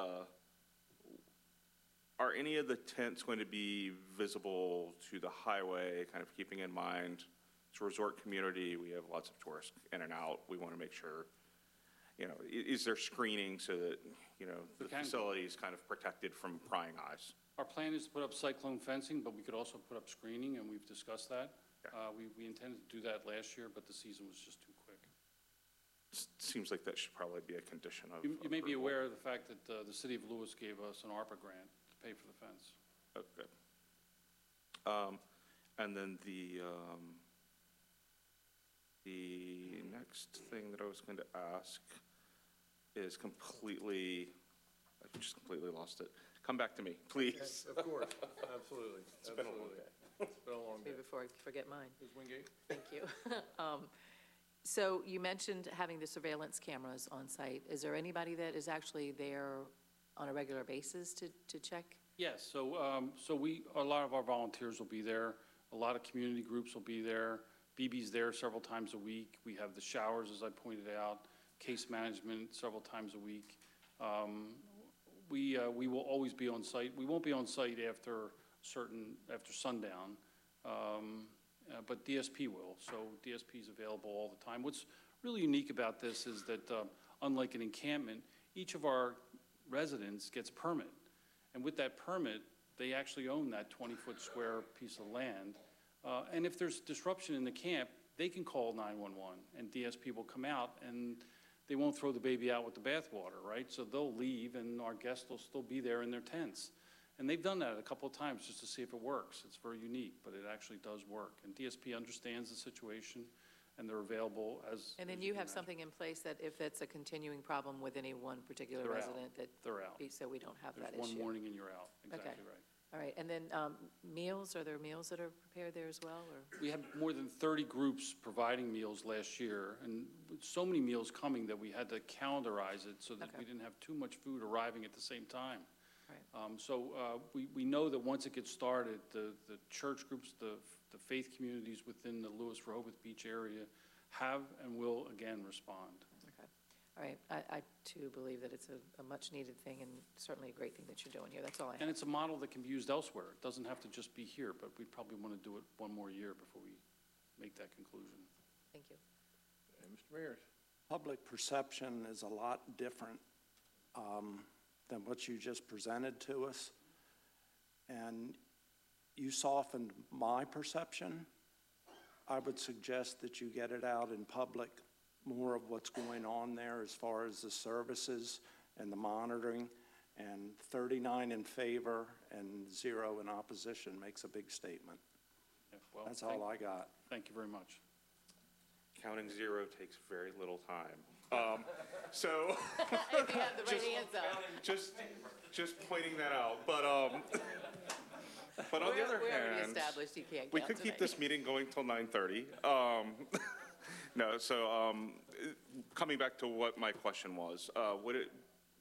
E: are any of the tents going to be visible to the highway, kind of keeping in mind it's a resort community, we have lots of tourists in and out, we want to make sure, is there screening so that, the facility is kind of protected from prying eyes?
G: Our plan is to put up cyclone fencing, but we could also put up screening, and we've discussed that. We intended to do that last year, but the season was just too quick.
E: Seems like that should probably be a condition of.
G: You may be
E: approval.
G: aware of the fact that the city of Lewis gave us an ARPA grant to pay for the fence.
E: Okay. And then the next thing that I was going to ask is completely, I just completely lost it. Come back to me, please.
A: Of course, absolutely.
E: It's been a long
A: absolutely. It's been a long day.
D: Maybe before I forget mine.
A: Ms. Wingate?
D: Thank you. So you mentioned having the surveillance cameras on site. Is there anybody that is actually there on a regular basis to check?
G: Yes, so a lot of our volunteers will be there. A lot of community groups will be there. BB's there several times a week. We have the showers, as I pointed out, case management several times a week. We will always be on site. We won't be on site after sundown, but DSP will. So DSP is available all the time. What's really unique about this is that, unlike an encampment, each of our residents gets a permit. And with that permit, they actually own that 20-foot square piece of land. And if there's disruption in the camp, they can call 911, and DSP will come out, and they won't throw the baby out with the bathwater, right? So they'll leave, and our guests will still be there in their tents. And they've done that a couple of times just to see if it works. It's very unique, but it actually does work. And DSP understands the situation, and they're available as.
D: And then you have something in place that if it's a continuing problem with any one particular
G: They're out.
D: resident, that.
G: They're out.
D: So we don't have that
G: There's
D: issue.
G: one warning and you're out. Exactly
D: Okay.
G: right.
D: All right, and then meals, are there meals that are prepared there as well, or?
G: We had more than 30 groups providing meals last year, and with so many meals coming that we had to calendarize it so that
D: Okay.
G: we didn't have too much food arriving at the same time.
D: Right.
G: We know that once it gets started, the church groups, the faith communities within the Lewis-Rehoboth Beach area have and will again respond.
D: Okay. All right, I too believe that it's a much-needed thing and certainly a great thing that you're doing here. That's all I
G: And
D: have.
G: it's a model that can be used elsewhere. It doesn't have to just be here, but we probably want to do it one more year before we make that conclusion.
D: Thank you.
A: And Mr. Mears?
H: Public perception is a lot different than what you just presented to us. And you softened my perception. I would suggest that you get it out in public, more of what's going on there as far as the services and the monitoring. And 39 in favor and 0 in opposition makes a big statement.
G: Yeah, well,
H: That's all I got.
G: Thank you very much.
E: Counting 0 takes very little time. So
D: If you have the right answer.
E: just pointing that out. But on the other
D: We're already
E: hand,
D: established you can't
E: we
D: count
E: could keep
D: tonight.
E: this meeting going till 9:30. No, so coming back to what my question was, would it,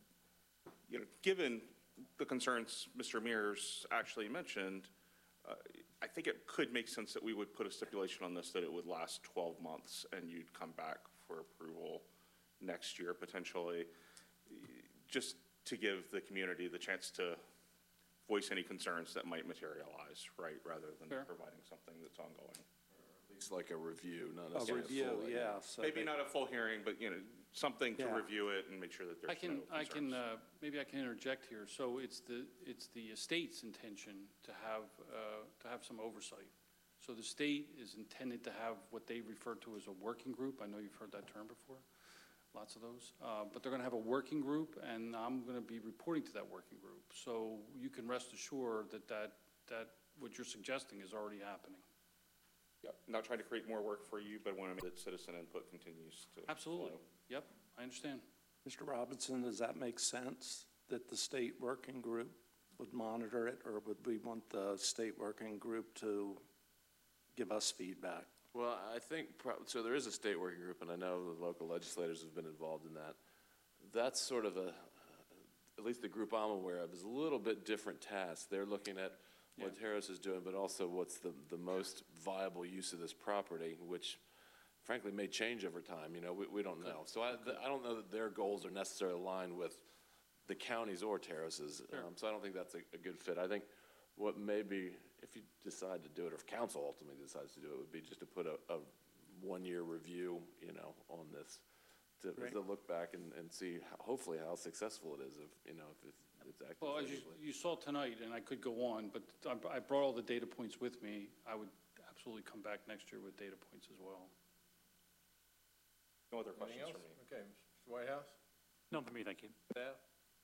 E: given the concerns Mr. Mears actually mentioned, I think it could make sense that we would put a stipulation on this that it would last 12 months and you'd come back for approval next year potentially, just to give the community the chance to voice any concerns that might materialize, right, rather than
G: Sure.
E: providing something that's ongoing.
C: It's like a review, not
H: A
C: necessarily a
H: review,
C: full.
H: yeah. So
E: Maybe
H: that-
E: not a full hearing, but, something to
H: Yeah.
E: review it and make sure that there's no concerns.
G: Maybe I can interject here. So it's the estate's intention to have some oversight. So the state is intended to have what they refer to as a working group. I know you've heard that term before, lots of those. But they're going to have a working group, and I'm going to be reporting to that working group. So you can rest assured that what you're suggesting is already happening.
E: Yeah, not trying to create more work for you, but want to make that citizen input continues to.
G: Absolutely.
E: flow.
G: Yep, I understand.
H: Mr. Robinson, does that make sense, that the state working group would monitor it, or would we want the state working group to give us feedback?
C: Well, I think, so there is a state working group, and I know the local legislators have been involved in that. That's sort of at least the group I'm aware of, is a little bit different task. They're looking at what Terrace is doing, but also what's the most viable use of this property, which frankly may change over time. We don't know. So I don't know that their goals are necessarily aligned with the county's or Terrace's. So I don't think that's a good fit. I think what maybe, if you decide to do it, or if council ultimately decides to do it, would be just to put a one-year review, on this, to look back and see hopefully how successful it is, if it's active.
G: Well, as you saw tonight, and I could go on, but I brought all the data points with me. I would absolutely come back next year with data points as well.
E: No other
A: Anything
E: questions
A: else?
E: from me.
A: Okay, Mr. Whitehouse,
B: None for me, thank you.
A: staff?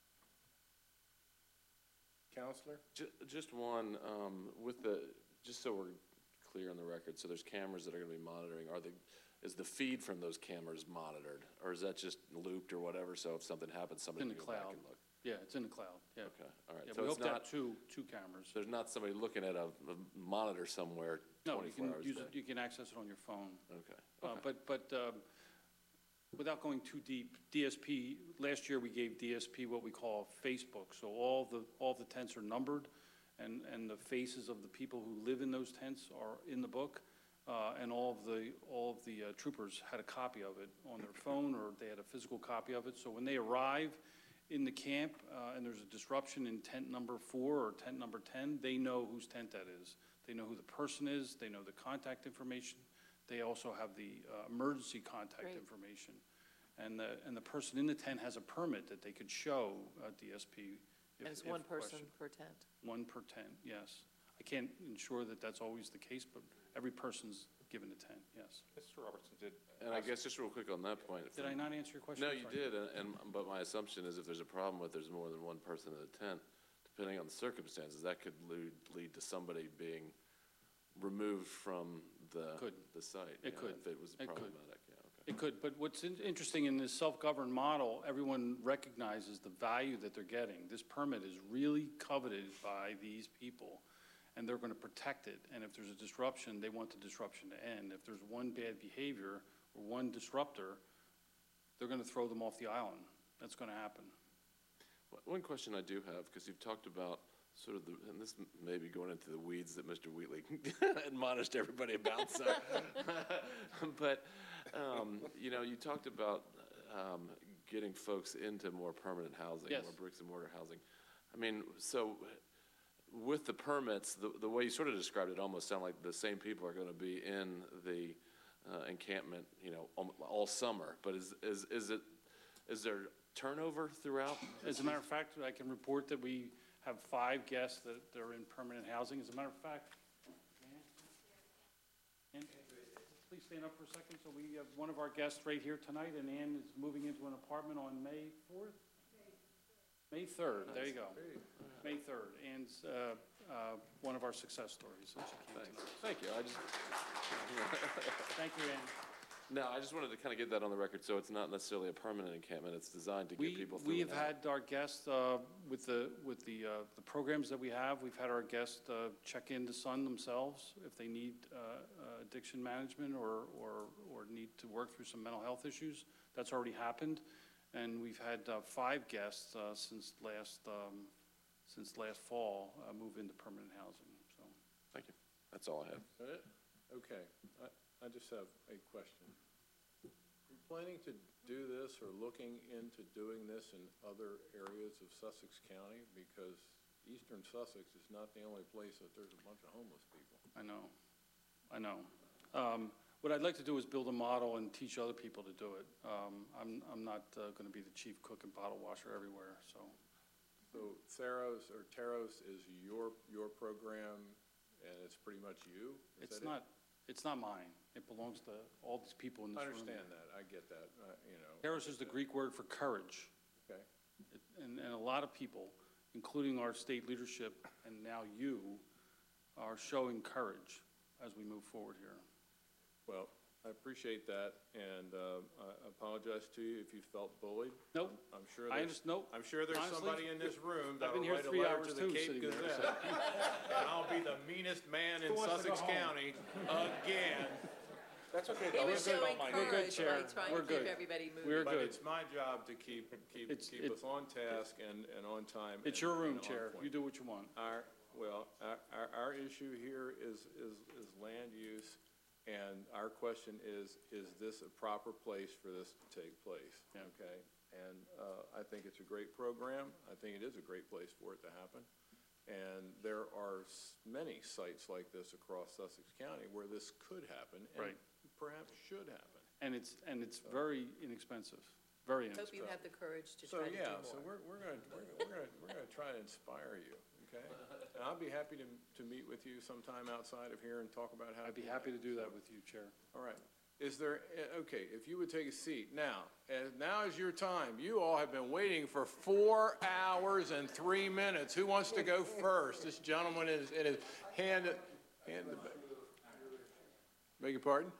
A: Counselor?
C: Just one, with the, just so we're clear on the record, so there's cameras that are gonna be monitoring, is the feed from those cameras monitored? Or is that just looped or whatever, so if something happens, somebody
G: In
C: can
G: the
C: go back
G: cloud.
C: and look?
G: Yeah, it's in the cloud, yeah.
C: Okay, all right.
G: Yeah,
C: So
G: we
C: it's
G: hope to have
C: not,
G: two cameras.
C: there's not somebody looking at a monitor somewhere
G: No, you
C: 24
G: can
C: hours a
G: use
C: day?
G: it, you can access it on your phone.
C: Okay,
G: But without going too deep, DSP, last year we gave DSP what we call Facebook. So all the tents are numbered, and the faces of the people who live in those tents are in the book. And all of the troopers had a copy of it on their phone, or they had a physical copy of it. So when they arrive in the camp, and there's a disruption in tent number 4 or tent number 10, they know whose tent that is. They know who the person is, they know the contact information. They also have the emergency contact
D: Great.
G: information. And the person in the tent has a permit that they could show DSP.
D: And it's one person per tent.
G: One per tent, yes. I can't ensure that that's always the case, but every person's given a tent, yes.
E: Mr. Robertson did.
C: and I guess just real quick on that point.
G: Did I not answer your question?
C: No,
G: I'm
C: you
G: sorry.
C: did, but my assumption is if there's a problem with there's more than one person in a tent, depending on the circumstances, that could lead to somebody being removed from
G: Could.
C: the site.
G: It
C: yeah,
G: could.
C: If it was
G: It could.
C: problematic, yeah, okay.
G: It could, but what's interesting in this self-governed model, everyone recognizes the value that they're getting. This permit is really coveted by these people, and they're going to protect it. And if there's a disruption, they want the disruption to end. If there's one bad behavior or one disruptor, they're going to throw them off the island. That's going to happen.
C: One question I do have, because you've talked about sort of and this may be going into the weeds that Mr. Wheatley admonished everybody about, so. But, you talked about getting folks into more permanent housing,
G: Yes.
C: more bricks and mortar housing. I mean, so with the permits, the way you sort of described it almost sounded like the same people are going to be in the encampment, all summer. But is there turnover throughout?
G: As a matter of fact, I can report that we have 5 guests that are in permanent housing. As a matter of fact, Ann, please stand up for a second. So we have one of our guests right here tonight, and Ann is moving into an apartment on May 4th? May 3rd, there you go. May 3rd. Ann's one of our success stories. So she came tonight.
C: Thank you.
G: Thank you, Ann.
C: No, I just wanted to kind of get that on the record, so it's not necessarily a permanent encampment. It's designed to get people through.
G: We
C: and
G: have
C: out.
G: had our guests, with the programs that we have, we've had our guests check in to Sun themselves if they need addiction management or need to work through some mental health issues. That's already happened. And we've had 5 guests since last fall move into permanent housing, so.
C: Thank you. That's all I have.
A: Is that it? Okay, I just have a question. Are you planning to do this or looking into doing this in other areas of Sussex County? Because eastern Sussex is not the only place that there's a bunch of homeless people.
G: I know. What I'd like to do is build a model and teach other people to do it. I'm not going to be the chief cook and bottle washer everywhere, so.
A: So Theros is your program, and it's pretty much you? Is that it?
G: It's not mine. It belongs to all these people in this
A: I
G: room.
A: understand that, I get that,
G: Eros is the Greek word for courage.
A: Okay,
G: And a lot of people, including our state leadership and now you, are showing courage as we move forward here.
A: well, I appreciate that, and I apologize to you if you felt bullied.
G: Nope.
A: I'm sure
G: I
A: there's,
G: understand, nope.
A: I'm sure there's
G: Honestly,
A: somebody in this room
G: I've
A: that'll
G: been here
A: write a
G: 3
A: letter
G: hours
A: to the
G: too,
A: Cape
G: sitting there,
A: Gazette, and I'll be the meanest man in
G: Who wants to go
A: Sussex
G: home?
A: County again.
E: That's okay,
D: He
E: though.
D: was showing
G: We're good,
D: courage
G: Chair.
D: by trying
G: We're
D: to keep
G: good.
D: everybody moving.
G: We're
A: But
G: good.
A: it's my job to keep
G: It's
A: us on task and on time.
G: It's
A: and-
G: your room,
A: and on
G: Chair.
A: point.
G: You do what you want.
A: Our issue here is land use, and our question is this a proper place for this to take place?
G: Yeah.
A: Okay? And I think it's a great program. I think it is a great place for it to happen. And there are many sites like this across Sussex County where this could happen.
G: Right.
A: And perhaps should happen.
G: And it's very inexpensive, very
D: Hope you
G: inexpensive.
D: have the courage to
A: So,
D: try to do
A: yeah,
D: more.
A: so we're gonna try to inspire you, okay? And I'd be happy to meet with you sometime outside of here and talk about how.
G: I'd be happy to do that with you, Chair.
A: All right. Is there, okay, if you would take a seat. Now is your time. You all have been waiting for 4 hours and 3 minutes. Who wants to go first? This gentleman is hand. Beg your pardon?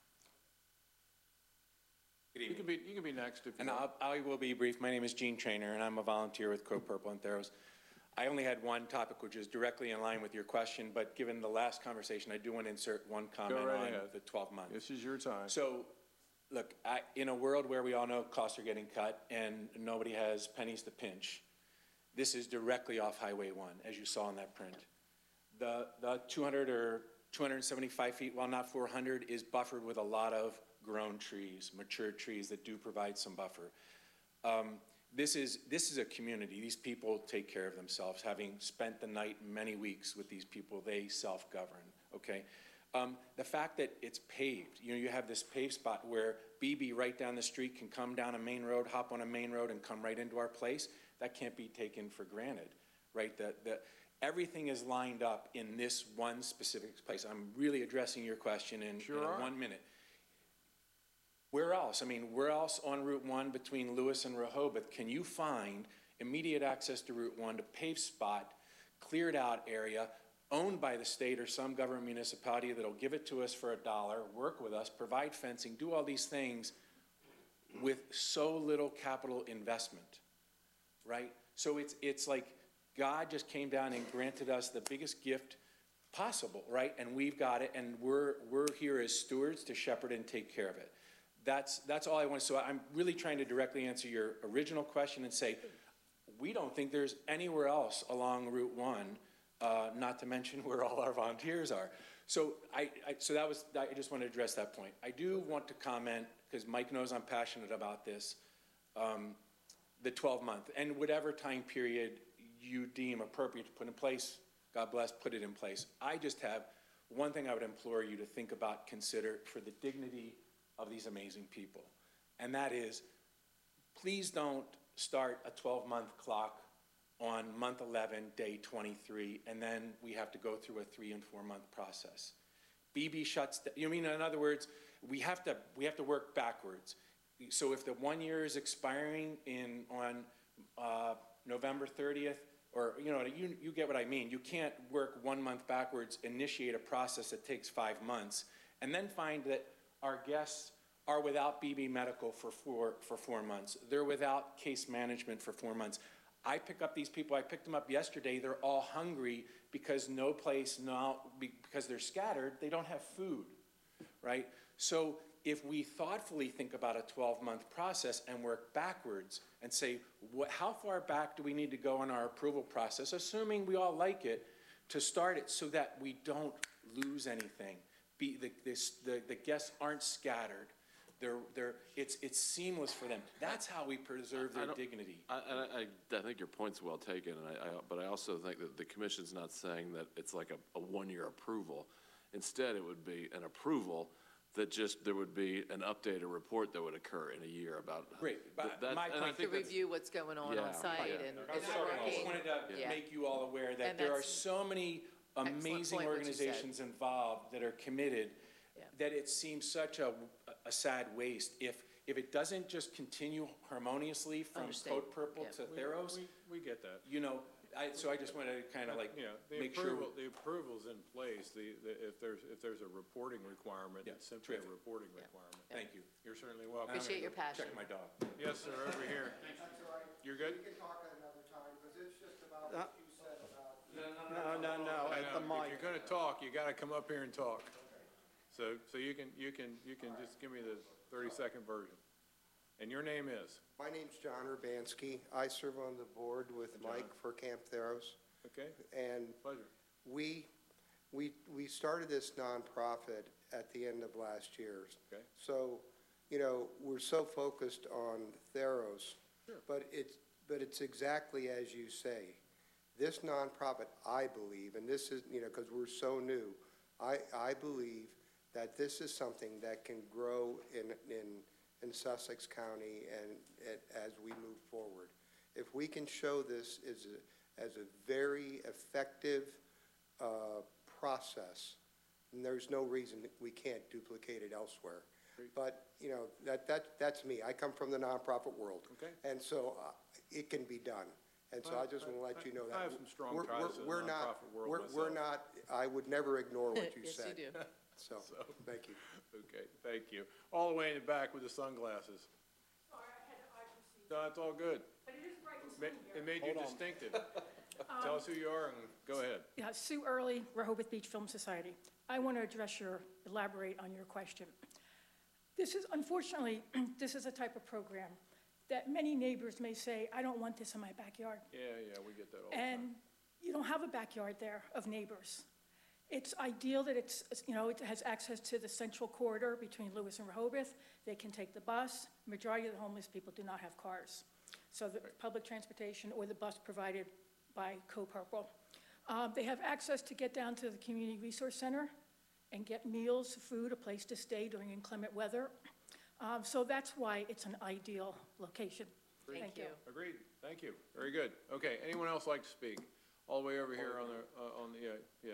I: Good
A: You
I: evening.
A: can be next if you
I: And
A: want.
I: I will be brief. My name is Gene Trainer, and I'm a volunteer with Crow Purple and Theros. I only had one topic, which is directly in line with your question, but given the last conversation, I do want to insert one comment
A: right
I: on
A: ahead.
I: the 12 months.
A: This is your time.
I: So, look, in a world where we all know costs are getting cut and nobody has pennies to pinch, this is directly off Highway 1, as you saw in that print. The 200 or 275 feet, while not 400, is buffered with a lot of grown trees, mature trees that do provide some buffer. This is a community. These people take care of themselves. Having spent the night many weeks with these people, they self-govern, okay? The fact that it's paved, you have this paved spot where BB right down the street can come down a main road, hop on a main road and come right into our place, that can't be taken for granted, right? Everything is lined up in this one specific place. I'm really addressing your question in 1 minute. Where else? I mean, where else on Route 1 between Lewis and Rehoboth can you find immediate access to Route 1, to paved spot, cleared out area, owned by the state or some government municipality that'll give it to us for $1, work with us, provide fencing, do all these things with so little capital investment, right? So it's like God just came down and granted us the biggest gift possible, right? And we've got it, and we're here as stewards to shepherd and take care of it. That's all I want. So I'm really trying to directly answer your original question and say, we don't think there's anywhere else along Route 1, not to mention where all our volunteers are. So I just want to address that point. I do want to comment, because Mike knows I'm passionate about this, the 12-month, and whatever time period you deem appropriate to put in place, God bless, put it in place. I just have one thing I would implore you to think about, consider for the dignity of these amazing people. And that is, please don't start a 12-month clock on month 11, day 23, and then we have to go through a 3- and 4-month process. BB shuts down, in other words, we have to work backwards. So if the 1 year is expiring on November 30th, or, you get what I mean. You can't work 1 month backwards, initiate a process that takes 5 months, and then find that our guests are without BB Medical for 4 months. They're without case management for 4 months. I pick up these people, I picked them up yesterday, they're all hungry because because they're scattered, they don't have food, right? So if we thoughtfully think about a 12-month process and work backwards and say, how far back do we need to go in our approval process, assuming we all like it, to start it so that we don't lose anything. The guests aren't scattered. It's seamless for them. That's how we preserve their dignity.
C: I think your point's well taken, but I also think that the commission's not saying that it's like a 1 year approval. Instead, it would be an approval that there would be an updated report that would occur in a year about.
I: Great. My point
D: To review what's going on site and is it
I: I just
D: working?
I: wanted to make you all aware that
D: And
I: there are
D: that's
I: so many amazing
D: point what you said.
I: organizations involved that are committed that it seems such a sad waste if it doesn't just continue harmoniously from
D: Understand.
I: Code Purple
D: Yeah.
I: to Theros.
A: We get that.
I: So I just wanted to kind of make sure.
A: The approval's in place. If there's a reporting requirement,
I: Yeah,
A: it's simply a
I: terrific.
A: reporting requirement.
I: Thank you.
A: You're certainly welcome.
D: Appreciate your passion.
I: Check my dog.
A: Yes, sir, over here.
J: That's all right.
A: You're good?
J: We can talk at another time, because it's just about what you said about.
H: No,
A: I
H: at the
A: know, if
H: mic.
A: you're gonna talk, you gotta come up here and talk. So you can just give me the 30-second version. And your name is?
J: My name's John Urbanski. I serve on the board with Mike for Camp Theros.
A: Okay,
J: And
A: pleasure.
J: we started this nonprofit at the end of last year.
A: Okay.
J: So, we're so focused on Theros.
A: Sure.
J: But it's exactly as you say. This nonprofit, I believe, and this is, because we're so new, I believe that this is something that can grow in Sussex County and as we move forward. If we can show this as a very effective process, and there's no reason that we can't duplicate it elsewhere. But, you know, that's me. I come from the nonprofit world.
A: Okay.
J: And so it can be done. And so I just want to let you know that.
A: I have some strong
J: we're-
A: ties to the
J: we're not-
A: nonprofit world
J: We're
A: myself.
J: not, I would never ignore what you
D: Yes, you
J: said.
D: do.
J: So, thank you.
A: Okay, thank you. All the way in the back with the sunglasses.
K: Sorry, I had eye procedure,
A: No, it's all good.
K: but it is bright and
A: Ma-
K: sunny here.
A: It made you distinctive. Tell us who you are and go ahead.
K: Yeah, Sue Early, Rehoboth Beach Film Society. I want to elaborate on your question. This is, unfortunately, this is a type of program that many neighbors may say, I don't want this in my backyard.
A: Yeah, we get that all the time.
K: And you don't have a backyard there of neighbors. It's ideal that it's, you know, it has access to the central corridor between Lewis and Rehoboth. They can take the bus. Majority of the homeless people do not have cars. So the public transportation or the bus provided by Co-Purple. They have access to get down to the Community Resource Center and get meals, food, a place to stay during inclement weather. So that's why it's an ideal location.
D: Thank you.
A: Agreed, thank you. Very good. Okay, anyone else like to speak? All the way over here on the, yeah.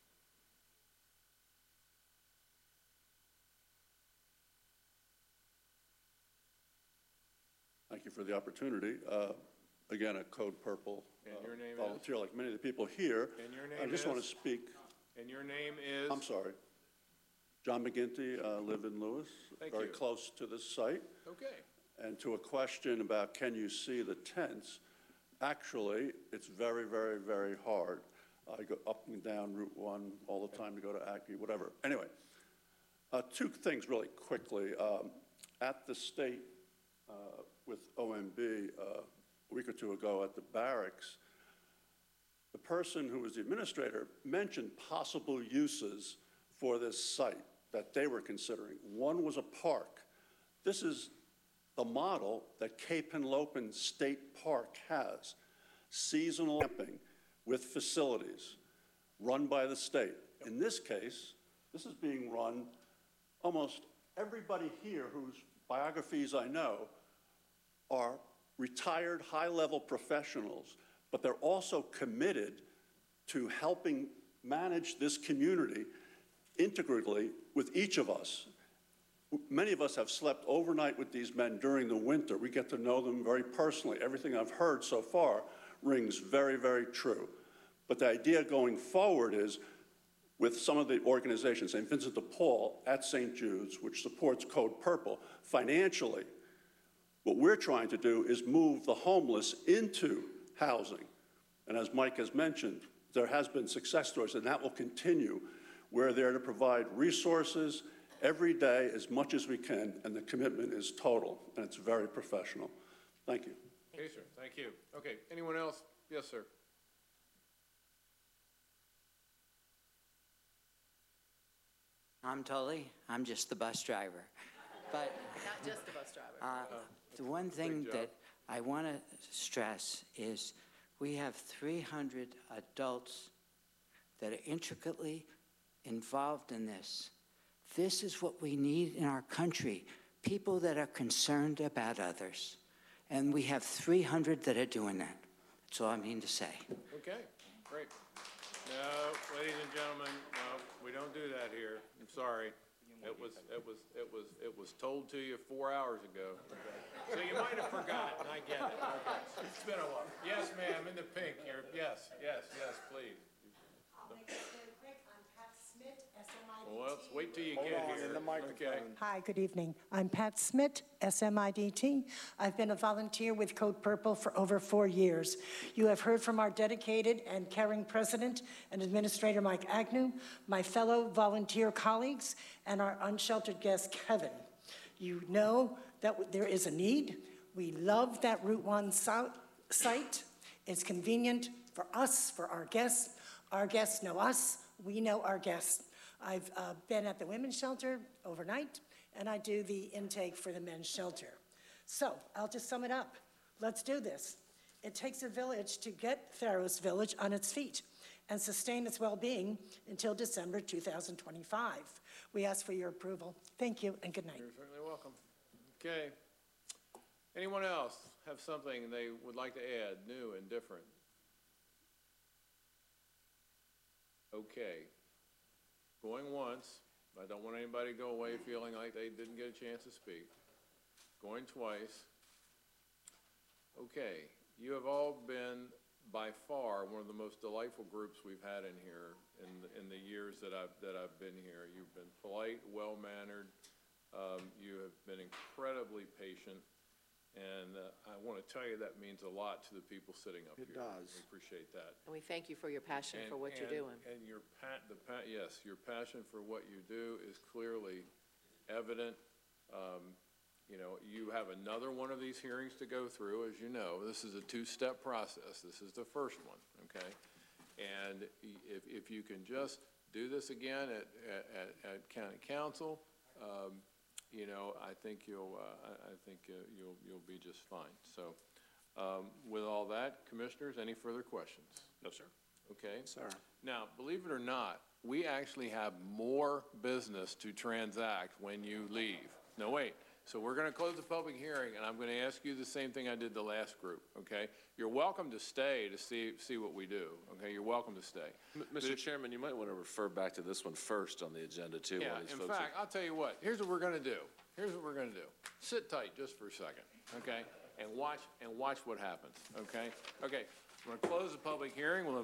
L: Thank you for the opportunity. Again, a Code Purple
A: And your name is?
L: volunteer, like many of the people here.
A: And your
L: I
A: name
L: just want to
A: is?
L: speak,
A: And your name is?
L: I'm sorry, John McGinty, live in Lewis.
A: Thank
L: Very
A: you.
L: close to this site.
A: Okay,
L: And to a question about can you see the tents, actually, it's very, very, very hard. I go up and down Route 1 all the time to go to Acme, whatever. Anyway, two things really quickly. At the state with OMB a week or two ago at the barracks, the person who was the administrator mentioned possible uses for this site that they were considering. One was a park. This is the model that Cape Henlopen State Park has. Seasonal camping with facilities run by the state. In this case, this is being run, almost everybody here whose biographies I know are retired high-level professionals, but they're also committed to helping manage this community integrally with each of us. Many of us have slept overnight with these men during the winter. We get to know them very personally. Everything I've heard so far rings very, very true. But the idea going forward is, with some of the organizations, St. Vincent de Paul at St. Jude's, which supports Code Purple, financially, what we're trying to do is move the homeless into housing. And as Mike has mentioned, there has been success stories, and that will continue. We're there to provide resources every day as much as we can, and the commitment is total, and it's very professional. Thank you.
A: okay, sir, thank you. Okay, anyone else? Yes, sir.
M: I'm Tully. I'm just the bus driver. But
D: Not just the bus driver.
M: the one thing
A: job.
M: that I want to stress is we have 300 adults that are intricately involved in this. This is what we need in our country, people that are concerned about others. And we have 300 that are doing that. That's all I mean to say.
A: Okay, great. No, ladies and gentlemen, no, we don't do that here. I'm sorry. It was told to you 4 hours ago. So you might have forgotten, I get it. Okay. It's been a while. Yes, ma'am, in the pink here. Yes, please.
N: I'll make this very quick. I'm Pat Smith, SMIDT.
A: Well, let's wait till you get here. Okay.
N: Hi, good evening. I'm Pat Smith, SMIDT. I've been a volunteer with Code Purple for over 4 years. You have heard from our dedicated and caring president and administrator, Mike Agnew, my fellow volunteer colleagues, and our unsheltered guest, Kevin. You know that there is a need. We love that Route 1 site. It's convenient for us, for our guests. Our guests know us. We know our guests. I've been at the women's shelter overnight, and I do the intake for the men's shelter. So I'll just sum it up. Let's do this. It takes a village to get Faros Village on its feet and sustain its well-being until December 2025. We ask for your approval. Thank you, and good night.
A: You're certainly welcome. Okay. Anyone else have something they would like to add, new and different? Okay. Going once. I don't want anybody to go away feeling like they didn't get a chance to speak. Going twice. Okay. You have all been, by far, one of the most delightful groups we've had in here in the years that I've been here. You've been polite, well-mannered. You have been incredibly patient. And I want to tell you that means a lot to the people sitting up here.
H: It does.
A: We appreciate that.
D: And we thank you for your passion for what you're doing.
A: And your yes, your passion for what you do is clearly evident. You know, you have another one of these hearings to go through, as you know. This is a two-step process. This is the first one, okay? And if you can just do this again at county council, you know, I think you'll be just fine. So, with all that, commissioners, any further questions?
E: No, sir.
A: Okay.
H: Sir.
A: Now, believe it or not, we actually have more business to transact when you leave. No, wait. So we're going to close the public hearing, and I'm going to ask you the same thing I did the last group, okay? You're welcome to stay to see what we do, okay? You're welcome to stay.
C: Mr. Chairman, you might want to refer back to this one first on the agenda, too.
A: Yeah,
C: while these
A: in
C: folks are-
A: fact, I'll tell you what, here's what we're going to do. Here's what we're going to do. Sit tight just for a second, okay? And watch what happens, okay? Okay, we're going to close the public hearing. We'll